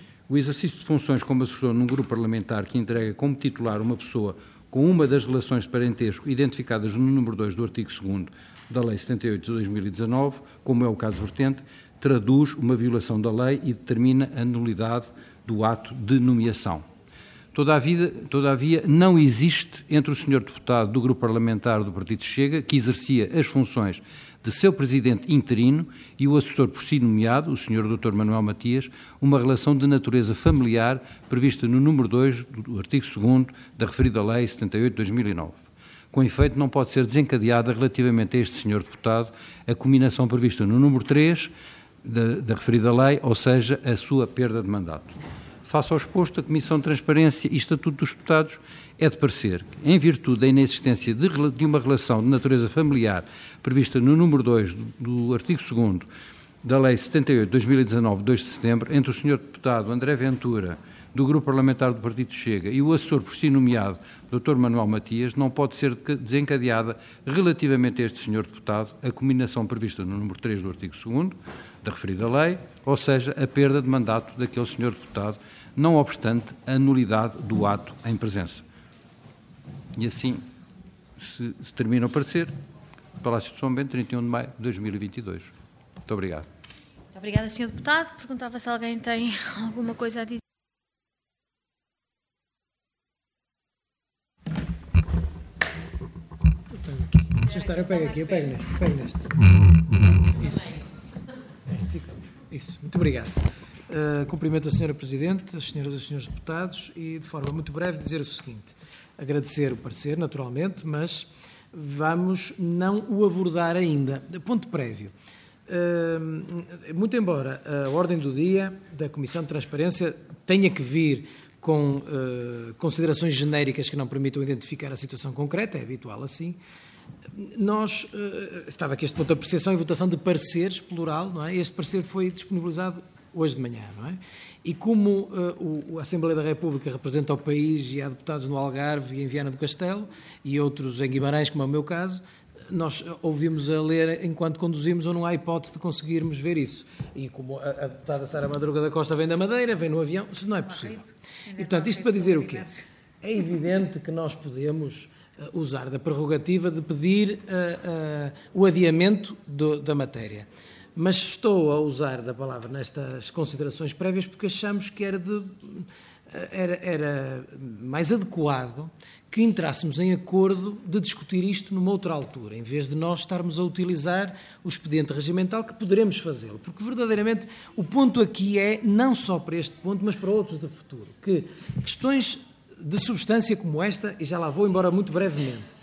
o exercício de funções como assessor num grupo parlamentar que entrega como titular uma pessoa com uma das relações de parentesco identificadas no número dois do artigo segundo da Lei setenta e oito de dois mil e dezanove, como é o caso vertente, traduz uma violação da lei e determina a nulidade do ato de nomeação. Todavia, todavia, não existe entre o senhor deputado do Grupo Parlamentar do Partido Chega, que exercia as funções de seu presidente interino, e o assessor por si nomeado, o senhor doutor Manuel Matias, uma relação de natureza familiar prevista no número dois do artigo segundo da referida Lei setenta e oito de dois mil e nove. Com efeito, não pode ser desencadeada relativamente a este senhor deputado a cominação prevista no número três Da, da referida lei, ou seja, a sua perda de mandato. Face ao exposto, a Comissão de Transparência e Estatuto dos Deputados é de parecer que, em virtude da inexistência de, de uma relação de natureza familiar prevista no número dois do, do artigo segundo da Lei setenta e oito de dois mil e dezanove, de dois de setembro, entre o senhor deputado André Ventura, do Grupo Parlamentar do Partido Chega, e o assessor por si nomeado, doutor Manuel Matias, não pode ser desencadeada relativamente a este senhor deputado a cominação prevista no número três do artigo segundo da referida lei, ou seja, a perda de mandato daquele senhor deputado, não obstante a nulidade do ato em presença. E assim se, se termina o parecer. Palácio de São Bento, trinta e um de maio de dois mil e vinte e dois. Muito obrigado. Muito obrigada, senhor Deputado. Perguntava se alguém tem alguma coisa a dizer. Deixa estar, eu pego aqui, eu pego neste, eu pego neste. Isso. Isso, muito obrigado. Uh, cumprimento a senhora Presidente, as senhoras e os senhores deputados e, de forma muito breve, dizer o seguinte. Agradecer o parecer, naturalmente, mas vamos não o abordar ainda. Ponto prévio. Uh, muito embora a ordem do dia da Comissão de Transparência tenha que vir com uh, considerações genéricas que não permitam identificar a situação concreta, é habitual assim, nós, uh, estava aqui este ponto de apreciação e votação de pareceres, plural, não é? Este parecer foi disponibilizado hoje de manhã, não é? E como uh, o, a Assembleia da República representa o país e há deputados no Algarve e em Viana do Castelo e outros em Guimarães, como é o meu caso, nós ouvimos a ler enquanto conduzimos ou não há hipótese de conseguirmos ver isso. E como a, a deputada Sara Madruga da Costa vem da Madeira, vem no avião, isso não é possível. E, portanto, isto para dizer o quê? É evidente que nós podemos uh, usar da prerrogativa de pedir uh, uh, o adiamento do, da matéria. Mas estou a usar da palavra nestas considerações prévias porque achamos que era, de, era, era mais adequado que entrássemos em acordo de discutir isto numa outra altura, em vez de nós estarmos a utilizar o expediente regimental, que poderemos fazê-lo. Porque, verdadeiramente, o ponto aqui é, não só para este ponto, mas para outros de futuro, que questões de substância como esta, e já lá vou, embora muito brevemente,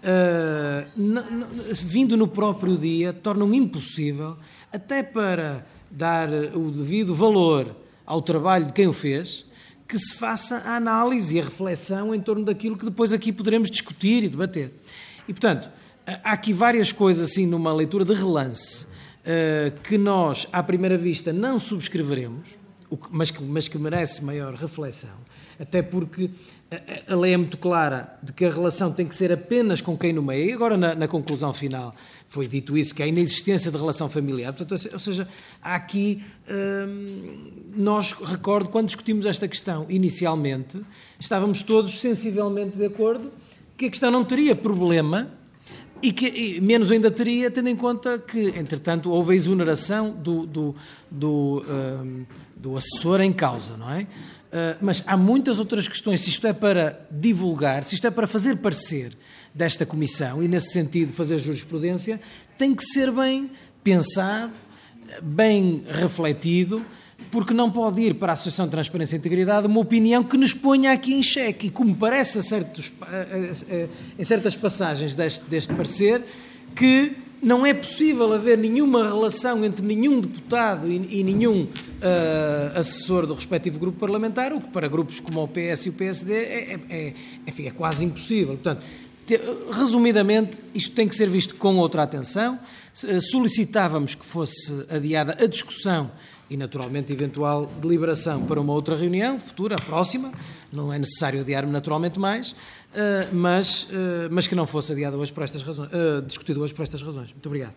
Uh, não, não, vindo no próprio dia, tornam impossível, até para dar o devido valor ao trabalho de quem o fez, que se faça a análise e a reflexão em torno daquilo que depois aqui poderemos discutir e debater. E, portanto, há aqui várias coisas, assim, numa leitura de relance, uh, que nós, à primeira vista, não subscreveremos, mas que, mas que merece maior reflexão, até porque a lei é muito clara de que a relação tem que ser apenas com quem nomeia, e agora na, na conclusão final foi dito isso, que há inexistência de relação familiar. Portanto, ou seja, há aqui, hum, nós, recordo, quando discutimos esta questão inicialmente, estávamos todos sensivelmente de acordo que a questão não teria problema e que e menos ainda teria, tendo em conta que, entretanto, houve a exoneração do, do, do, hum, do assessor em causa, não é? Uh, mas há muitas outras questões, se isto é para divulgar, se isto é para fazer parecer desta comissão, e nesse sentido fazer jurisprudência, tem que ser bem pensado, bem refletido, porque não pode ir para a Associação de Transparência e Integridade uma opinião que nos ponha aqui em xeque, e como parece a certos, a, a, a, em certas passagens deste, deste parecer, que não é possível haver nenhuma relação entre nenhum deputado e, e nenhum uh, assessor do respectivo grupo parlamentar, o que para grupos como o P S e o P S D é, é, é, enfim, é quase impossível. Portanto, te, resumidamente, isto tem que ser visto com outra atenção. Solicitávamos que fosse adiada a discussão e, naturalmente, eventual deliberação para uma outra reunião futura, próxima. Não é necessário adiar naturalmente mais, uh, mas, uh, mas que não fosse adiado hoje por estas razões, uh, discutido hoje por estas razões. Muito obrigado.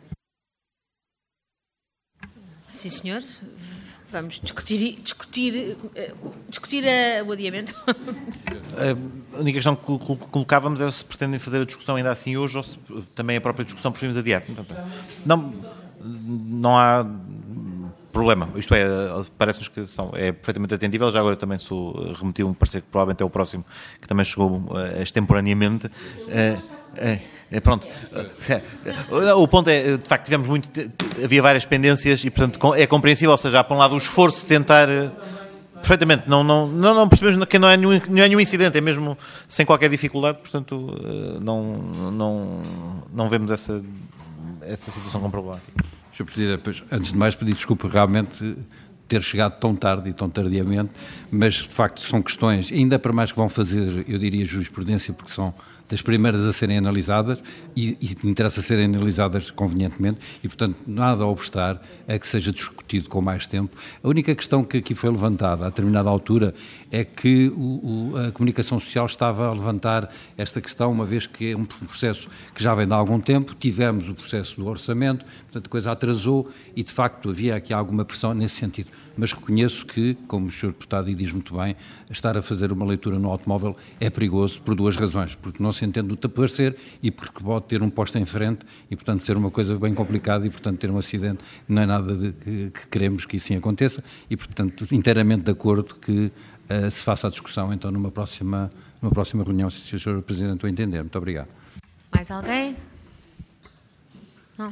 Sim, senhor. Vamos discutir, discutir, uh, discutir uh, o adiamento. A única questão que colocávamos era se pretendem fazer a discussão ainda assim hoje ou se também a própria discussão preferimos adiar. Não, não há problema. Isto é, parece-nos que são, é perfeitamente atendível. Já agora também sou remetido um parecer que provavelmente é o próximo, que também chegou uh, extemporaneamente. Uh, uh, uh, pronto. Uh, o ponto é, de facto, tivemos muito... Havia várias pendências e, portanto, é compreensível. Ou seja, há, por um lado, o esforço de tentar... Uh, perfeitamente. Não, não, não, não percebemos que não é, nenhum, não é nenhum incidente. É mesmo sem qualquer dificuldade. Portanto, uh, não, não, não vemos essa, essa situação como problemática. senhor Presidente, pois, antes de mais pedir desculpa realmente ter chegado tão tarde e tão tardiamente, mas de facto são questões, ainda para mais que vão fazer, eu diria, jurisprudência, porque são das primeiras a serem analisadas e, e interessa serem analisadas convenientemente e, portanto, nada a obstar a que seja discutido com mais tempo. A única questão que aqui foi levantada a determinada altura é que o, o, a comunicação social estava a levantar esta questão, uma vez que é um processo que já vem de há algum tempo, tivemos o processo do orçamento, portanto a coisa atrasou e, de facto, havia aqui alguma pressão nesse sentido. Mas reconheço que, como o senhor Deputado diz muito bem, estar a fazer uma leitura no automóvel é perigoso por duas razões, porque não se entende o parecer e porque pode ter um posto em frente e, portanto, ser uma coisa bem complicada e, portanto, ter um acidente não é nada de que, que queremos que assim aconteça e, portanto, inteiramente de acordo que uh, se faça a discussão, então, numa próxima, numa próxima reunião, se o senhor Presidente o entender. Muito obrigado. Mais alguém? Não.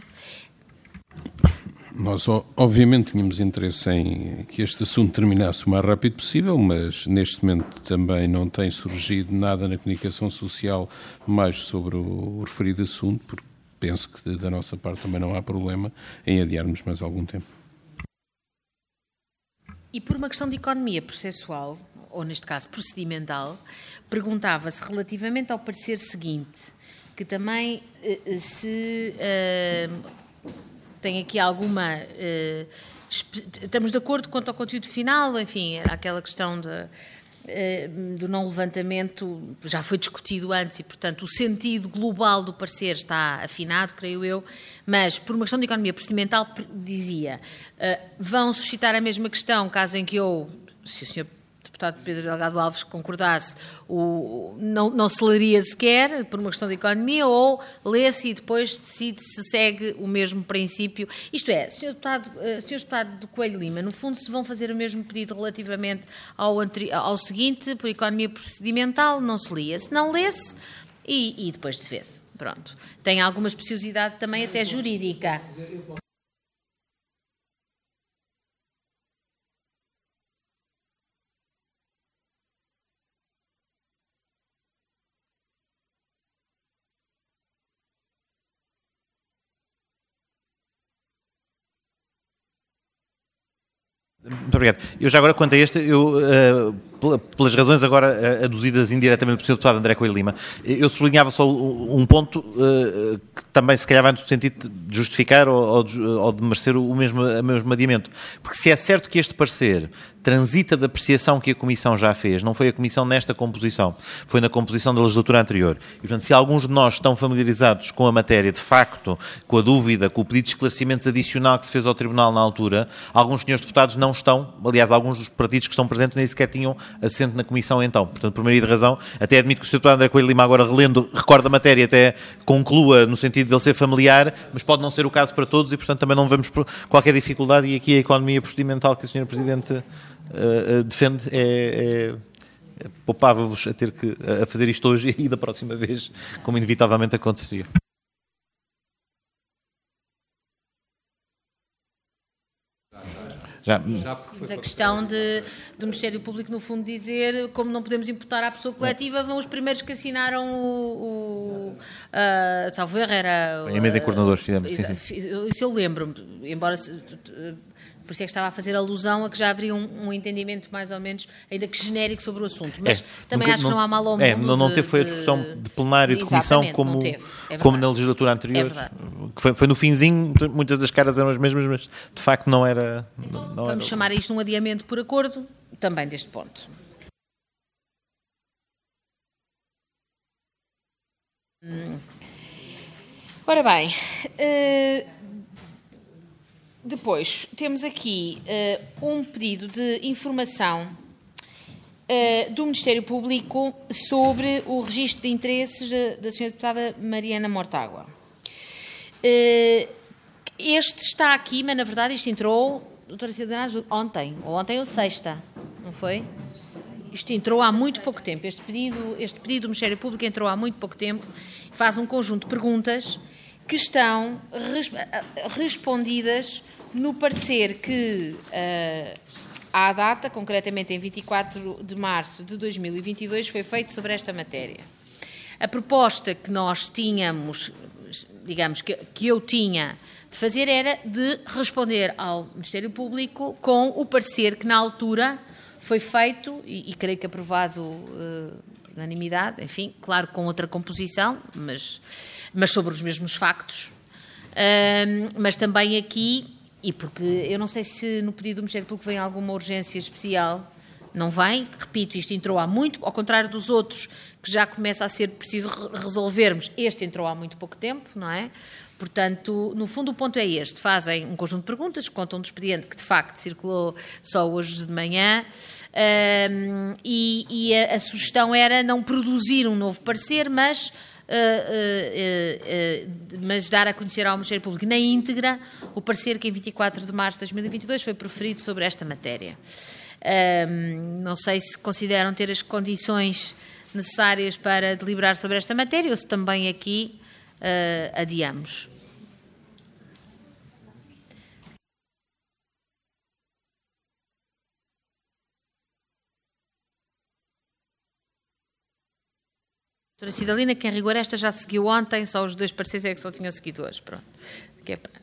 Nós, obviamente, tínhamos interesse em que este assunto terminasse o mais rápido possível, mas neste momento também não tem surgido nada na comunicação social mais sobre o referido assunto, porque penso que da nossa parte também não há problema em adiarmos mais algum tempo. E por uma questão de economia processual, ou neste caso procedimental, perguntava-se relativamente ao parecer seguinte, que também se... Uh, tem aqui alguma uh, estamos de acordo quanto ao conteúdo final, enfim, era aquela questão de, do não levantamento, já foi discutido antes e, portanto, o sentido global do parecer está afinado, creio eu, mas por uma questão de economia procedimental, dizia, vão suscitar a mesma questão, caso em que eu, se o senhor deputado Pedro Delgado Alves concordasse, o, não, não se leria sequer, por uma questão de economia, ou lê-se e depois decide se segue o mesmo princípio. Isto é, senhor Deputado, senhor Deputado do Coelho Lima, no fundo, se vão fazer o mesmo pedido relativamente ao, ao seguinte, por economia procedimental, não se lia. Se não lê-se, e, e depois se vê-se. Pronto. Tem alguma especiosidade também até jurídica. Muito obrigado. Eu já agora, quanto a este, eu, uh, pelas razões agora uh, aduzidas indiretamente pelo senhor Deputado André Coelho Lima, eu sublinhava só um ponto uh, que também se calhar vai no sentido de justificar ou, ou, de, ou de merecer o mesmo, o mesmo adiamento. Porque se é certo que este parecer transita da apreciação que a Comissão já fez, não foi a Comissão nesta composição, foi na composição da legislatura anterior. E, portanto, se alguns de nós estão familiarizados com a matéria, de facto, com a dúvida, com o pedido de esclarecimentos adicional que se fez ao Tribunal na altura, alguns senhores deputados não estão, aliás, alguns dos partidos que estão presentes nem sequer tinham assento na Comissão então. Portanto, por maioria de razão, até admito que o senhor Deputado André Coelho Lima, agora relendo, recorda a matéria, até conclua no sentido de ele ser familiar, mas pode não ser o caso para todos e, portanto, também não vemos qualquer dificuldade. E aqui a economia procedimental que o senhor Presidente Uh, uh, defende, é, é, é poupava-vos a ter que a fazer isto hoje e da próxima vez, como inevitavelmente aconteceria. Já. Mas a questão de, do Ministério Público, no fundo, dizer, como não podemos imputar à pessoa coletiva, vão os primeiros que assinaram o... o uh, talvez era... Em mesa de coordenadores, fizemos. Isso eu lembro-me, embora... Por isso é que estava a fazer alusão a que já haveria um, um entendimento mais ou menos, ainda que genérico, sobre o assunto. Mas é, também nunca, acho que não há mal ao mundo. É, não, não teve, foi a discussão de, de plenário, de comissão, como, é como na legislatura anterior. É que foi, foi no finzinho, muitas das caras eram as mesmas, mas de facto não era... Então, não vamos era... chamar isto um adiamento por acordo, também deste ponto. Hum. Ora bem... Uh... Depois, temos aqui uh, um pedido de informação uh, do Ministério Público sobre o registro de interesses da, da senhora Deputada Mariana Mortágua. Uh, este está aqui, mas na verdade isto entrou, doutora Cidadã, ontem, ou ontem ou sexta, não foi? Isto entrou há muito pouco tempo, este pedido, este pedido do Ministério Público entrou há muito pouco tempo, faz um conjunto de perguntas que estão res, respondidas no parecer que, uh, à data, concretamente em vinte e quatro de março de dois mil e vinte e dois, foi feito sobre esta matéria. A proposta que nós tínhamos, digamos, que, que eu tinha de fazer era de responder ao Ministério Público com o parecer que, na altura, foi feito, e, e creio que aprovado uh, por unanimidade, enfim, claro, com outra composição, mas, mas sobre os mesmos factos. Uh, mas também aqui, e porque eu não sei se no pedido do Ministério Público vem alguma urgência especial, não vem, repito, isto entrou há muito, ao contrário dos outros, que já começa a ser preciso resolvermos, este entrou há muito pouco tempo, não é? Portanto, no fundo o ponto é este, fazem um conjunto de perguntas, contam um expediente que de facto circulou só hoje de manhã, um, e, e a, a sugestão era não produzir um novo parecer, mas... Uh, uh, uh, uh, mas dar a conhecer ao Ministério Público na íntegra o parecer que em vinte e quatro de março de dois mil e vinte e dois foi proferido sobre esta matéria. Uh, não sei se consideram ter as condições necessárias para deliberar sobre esta matéria ou se também aqui uh, adiamos. Doutora Cidalina, que em rigor esta já seguiu ontem, só os dois pareceres é que só tinham seguido hoje. Pronto. Que é para...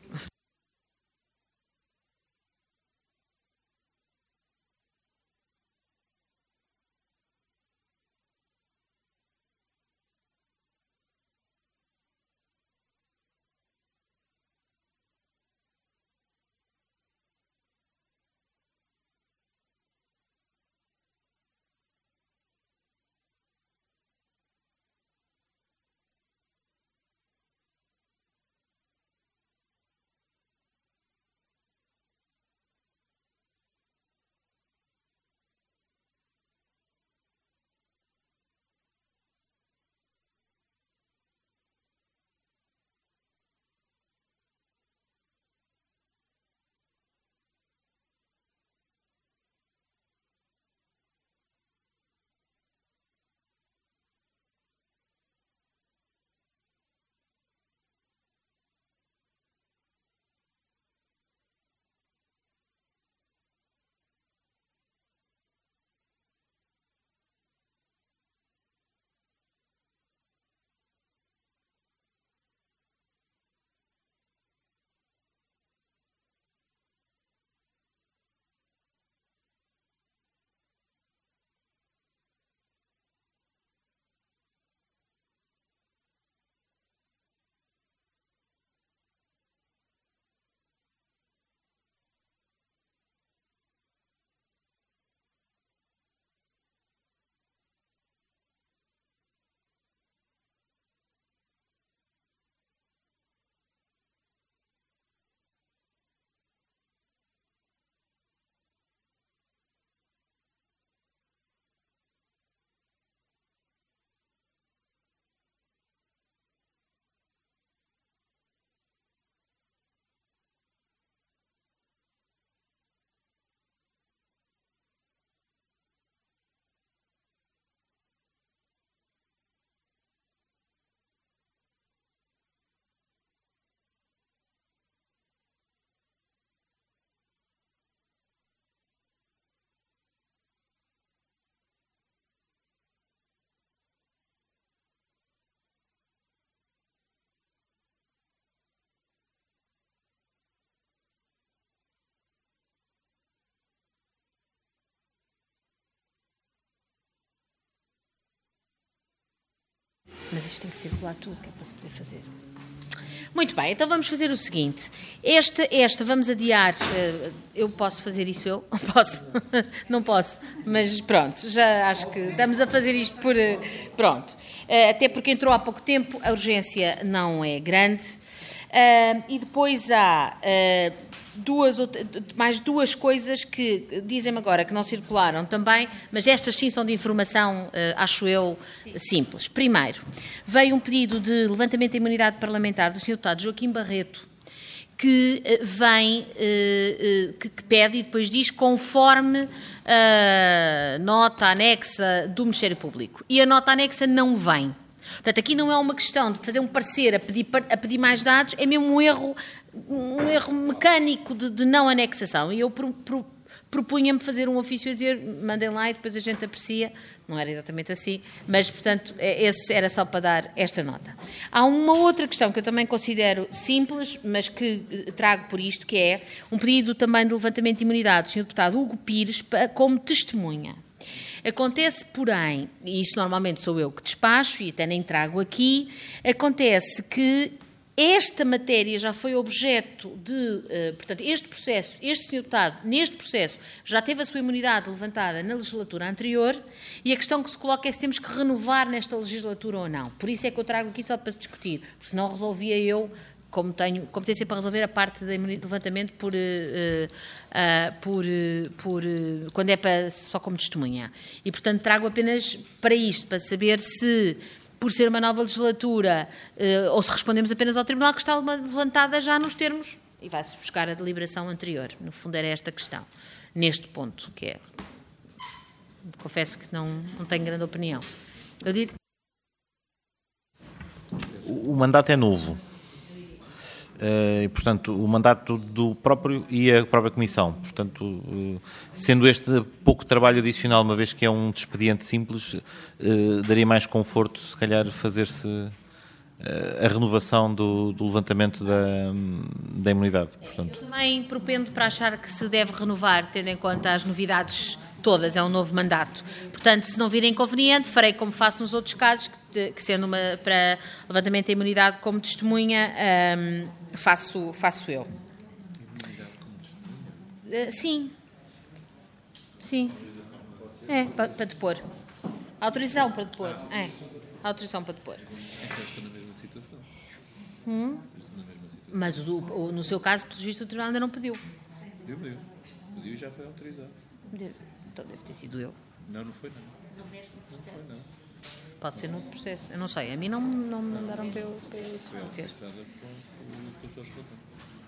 Mas isto tem que circular tudo, que é para se poder fazer. Muito bem, então vamos fazer o seguinte. Esta, esta vamos adiar. Eu posso fazer isso eu? Posso? Não posso. Mas pronto, já acho que estamos a fazer isto por... Pronto. Até porque entrou há pouco tempo, a urgência não é grande. E depois há... Duas, mais duas coisas que dizem-me agora que não circularam também, mas estas sim são de informação, acho eu, simples. Primeiro, veio um pedido de levantamento da imunidade parlamentar do senhor deputado Joaquim Barreto, que vem, que, que pede e depois diz conforme a nota anexa do Ministério Público. E a nota anexa não vem. Portanto, aqui não é uma questão de fazer um parecer a pedir, a pedir mais dados, é mesmo um erro, um erro mecânico de, de não anexação. E eu pro, pro, propunha-me fazer um ofício a dizer, mandem lá e depois a gente aprecia. Não era exatamente assim, mas, portanto, esse era só para dar esta nota. Há uma outra questão que eu também considero simples, mas que trago por isto, que é um pedido também de levantamento de imunidade do senhor deputado Hugo Pires como testemunha. Acontece, porém, e isso normalmente sou eu que despacho e até nem trago aqui, acontece que esta matéria já foi objeto de, portanto, este processo, este senhor deputado, neste processo, já teve a sua imunidade levantada na legislatura anterior e a questão que se coloca é se temos que renovar nesta legislatura ou não. Por isso é que eu trago aqui só para se discutir, porque senão resolvia eu, como tenho competência para resolver a parte da imunidade de levantamento por, uh, uh, por, uh, por uh, quando é para, só como testemunha. E, portanto, trago apenas para isto, para saber se, por ser uma nova legislatura, uh, ou se respondemos apenas ao Tribunal, que está levantada já nos termos, e vai-se buscar a deliberação anterior. No fundo era esta questão, neste ponto, que é... Confesso que não, não tenho grande opinião. Eu digo... O mandato é novo. Uh, e, portanto, o mandato do próprio e a própria Comissão. Portanto, uh, sendo este pouco trabalho adicional, uma vez que é um expediente simples, uh, daria mais conforto, se calhar, fazer-se uh, a renovação do, do levantamento da, da imunidade. Portanto. Eu também propendo para achar que se deve renovar, tendo em conta as novidades todas, é um novo mandato. Portanto, se não vir inconveniente, farei como faço nos outros casos, que, que sendo uma, para levantamento da imunidade como testemunha, um, faço, faço eu. Uh, sim. Sim. É, para, para depor. Autorização para depor. É. Autorização para depor. Estou na mesma situação. Hum? Na mesma situação. Mas o, o, no seu caso, pelo visto, o Tribunal ainda não pediu. Pediu, pediu e já foi autorizado. Então deve ter sido eu. Não, não foi não. Não foi não. Pode ser no processo. Eu não sei. A mim não, não me mandaram para eu, para eu Foi autorizada pelos seus relatantes.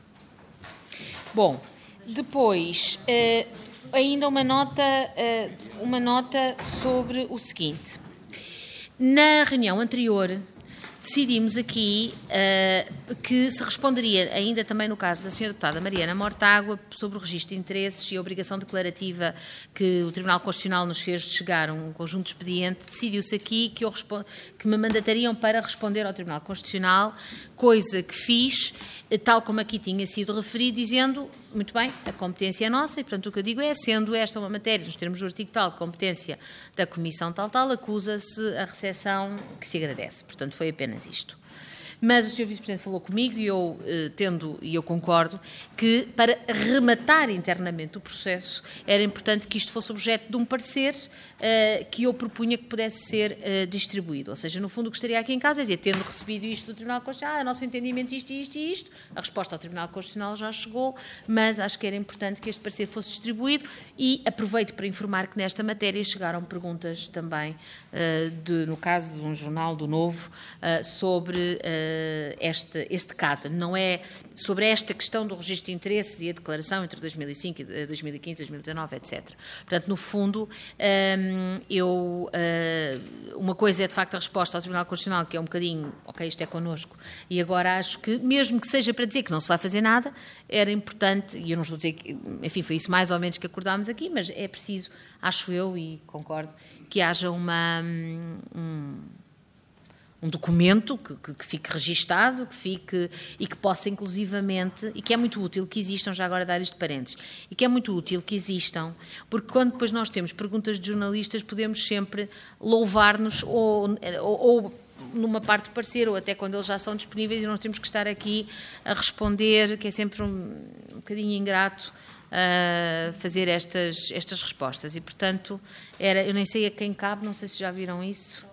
Bom, depois, uh, ainda uma nota, uh, uma nota sobre o seguinte. Na reunião anterior, decidimos aqui uh, que se responderia, ainda também no caso da senhora deputada Mariana Mortágua, sobre o registro de interesses e a obrigação declarativa que o Tribunal Constitucional nos fez chegar um conjunto de expediente, decidiu-se aqui que, eu que me mandatariam para responder ao Tribunal Constitucional, coisa que fiz, tal como aqui tinha sido referido, dizendo, muito bem, a competência é nossa e, portanto, o que eu digo é, sendo esta uma matéria, nos termos do artigo tal, competência da Comissão tal, tal, acusa-se a recepção que se agradece. Portanto, foi apenas isto. Mas o senhor Vice-Presidente falou comigo e eu eh, tendo, e eu concordo, que para rematar internamente o processo era importante que isto fosse objeto de um parecer eh, que eu propunha que pudesse ser eh, distribuído. Ou seja, no fundo o que estaria aqui em casa é dizer, tendo recebido isto do Tribunal Constitucional, ah, nosso entendimento isto, isto e isto, a resposta ao Tribunal Constitucional já chegou, mas acho que era importante que este parecer fosse distribuído e aproveito para informar que nesta matéria chegaram perguntas também, eh, de, no caso de um jornal do Novo, eh, sobre... Eh, Este, este caso. Não é sobre esta questão do registro de interesses e a declaração entre dois mil e cinco, dois mil e quinze, dois mil e dezanove, etcétera. Portanto, no fundo, eu, uma coisa é de facto a resposta ao Tribunal Constitucional, que é um bocadinho, ok, isto é connosco, e agora acho que, mesmo que seja para dizer que não se vai fazer nada, era importante, e eu não estou a dizer que, enfim, foi isso mais ou menos que acordámos aqui, mas é preciso, acho eu, e concordo, que haja uma... Um, um documento que, que, que fique registado, que fique e que possa inclusivamente, e que é muito útil que existam, já agora dar isto de parênteses, e que é muito útil que existam, porque quando depois nós temos perguntas de jornalistas podemos sempre louvar-nos ou, ou, ou numa parte do parecer ou até quando eles já são disponíveis e nós temos que estar aqui a responder, que é sempre um, um bocadinho ingrato uh, fazer estas, estas respostas. E, portanto, era, eu nem sei a quem cabe, não sei se já viram isso.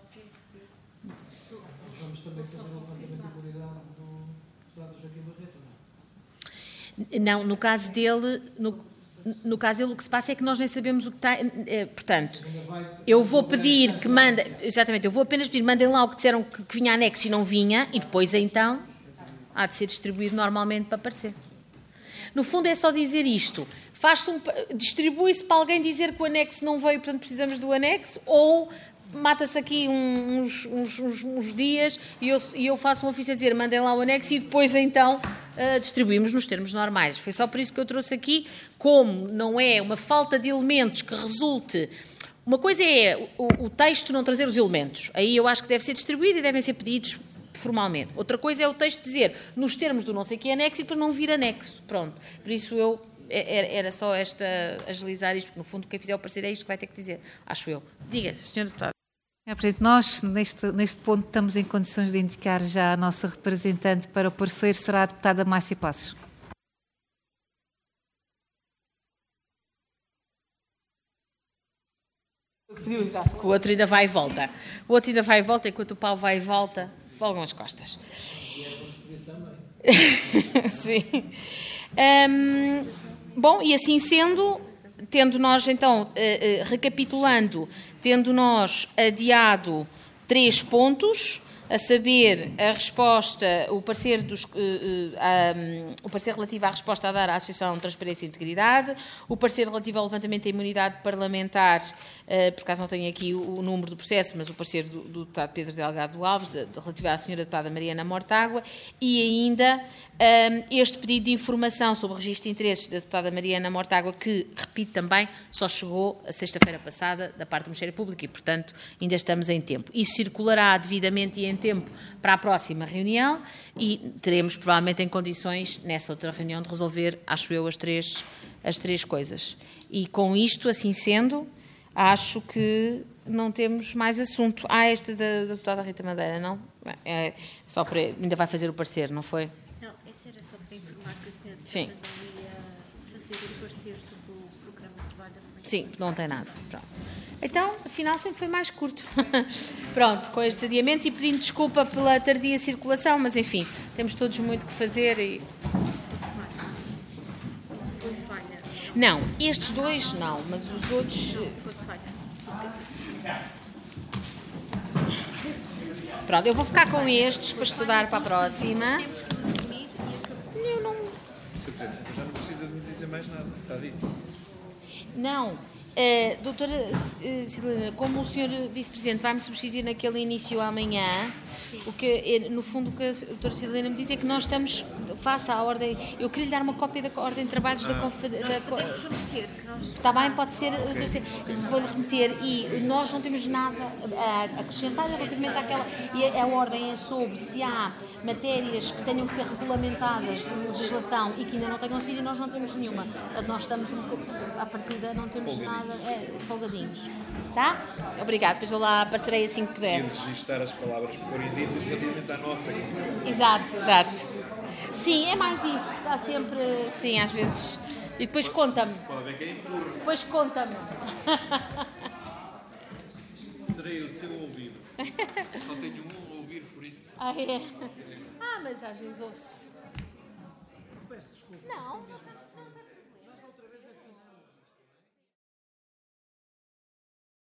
Vamos também fazer o levantamento de qualidade do deputado Joaquim Barreto, não? Não, no caso dele... No, No caso dele, o que se passa é que nós nem sabemos o que está... É, portanto, eu vou pedir que mandem... Exatamente, eu vou apenas pedir, mandem lá o que disseram que, que vinha anexo e não vinha, e depois, então, há de ser distribuído normalmente para aparecer. No fundo, é só dizer isto. Faz-se um, distribui-se para alguém dizer que o anexo não veio, portanto, precisamos do anexo, ou mata-se aqui uns, uns, uns, uns dias e eu, e eu faço um ofício a dizer mandem lá o anexo e depois então uh, distribuímos nos termos normais. Foi só por isso que eu trouxe aqui, como não é uma falta de elementos que resulte... Uma coisa é o, o texto não trazer os elementos, aí eu acho que deve ser distribuído e devem ser pedidos formalmente. Outra coisa é o texto dizer nos termos do não sei que anexo e depois não vir anexo. Pronto, por isso eu... Era só esta agilizar isto, porque no fundo quem fizer o parecer é isto que vai ter que dizer, acho eu. Diga-se, senhor Deputado. senhor Presidente, nós neste, neste ponto estamos em condições de indicar já a nossa representante para o parecer, será a deputada Márcia Passos. Pediu, exato. O outro ainda vai e volta. O outro ainda vai e volta, enquanto o pau vai e volta, folgam as costas. Sim. Um, bom, e assim sendo, tendo nós então, uh, uh, recapitulando, tendo nós adiado três pontos, a saber, a resposta, o parecer, dos, uh, uh, um, o parecer relativo à resposta a dar à Associação de Transparência e Integridade, o parecer relativo ao levantamento da imunidade parlamentar, uh, por acaso não tenho aqui o, o número do processo, mas o parecer do, do deputado Pedro Delgado Alves, de, de, relativo à senhora deputada Mariana Mortágua, e ainda um, este pedido de informação sobre o registro de interesses da deputada Mariana Mortágua, que, repito também, só chegou a sexta-feira passada da parte do Ministério Público e, portanto, ainda estamos em tempo. Isso circulará devidamente e em tempo para a próxima reunião e teremos provavelmente em condições nessa outra reunião de resolver, acho eu, as três, as três coisas. E com isto, assim sendo, acho que não temos mais assunto. Ah, esta da, da deputada Rita Madeira, não? É, só para, ainda vai fazer o parecer, não foi? Não, essa era só para informar que a senhora Sim. ia fazer o parecer sobre o programa de trabalho da manhã. Sim, não tem nada. Pronto. Então, afinal, sempre foi mais curto. Pronto, com estes adiamentos e pedindo desculpa pela tardia circulação, mas enfim, temos todos muito que fazer e... Isso foi falha. Não, estes dois não, mas os outros... Foi falha. Pronto, eu vou ficar com estes para estudar para a próxima. Temos que definir e Eu não... senhor Presidente, já não precisa de me dizer mais nada, está dito. Não. Uh, doutora uh, Silvana, como o senhor Vice-Presidente vai-me substituir naquele início amanhã, o que, no fundo, o que a doutora Silvana me diz é que nós estamos, face à ordem, eu queria lhe dar uma cópia da ordem de trabalhos da Confederação. podemos remeter, que nós... Está bem, pode ser, vou-lhe remeter, e nós não temos nada a acrescentar relativamente àquela, e a, a ordem é sobre se há matérias que tenham que ser regulamentadas de legislação e que ainda não tenham sido, e nós não temos nenhuma. Nós estamos, à partida, não temos nada, é, folgadinhos. Tá? Obrigado, depois eu lá aparecerei assim que puder. E registrar as palavras que forem ditas relativamente à nossa. Exato, exato. Sim, é mais isso, porque está sempre, sim, às vezes... E depois conta-me. Pode haver quem empurre. Depois conta-me. Serei o seu ouvido. Só tenho um a ouvir por isso. Ah, é? Ah, mas às vezes ouve-se. Peço desculpa. Não, não, não.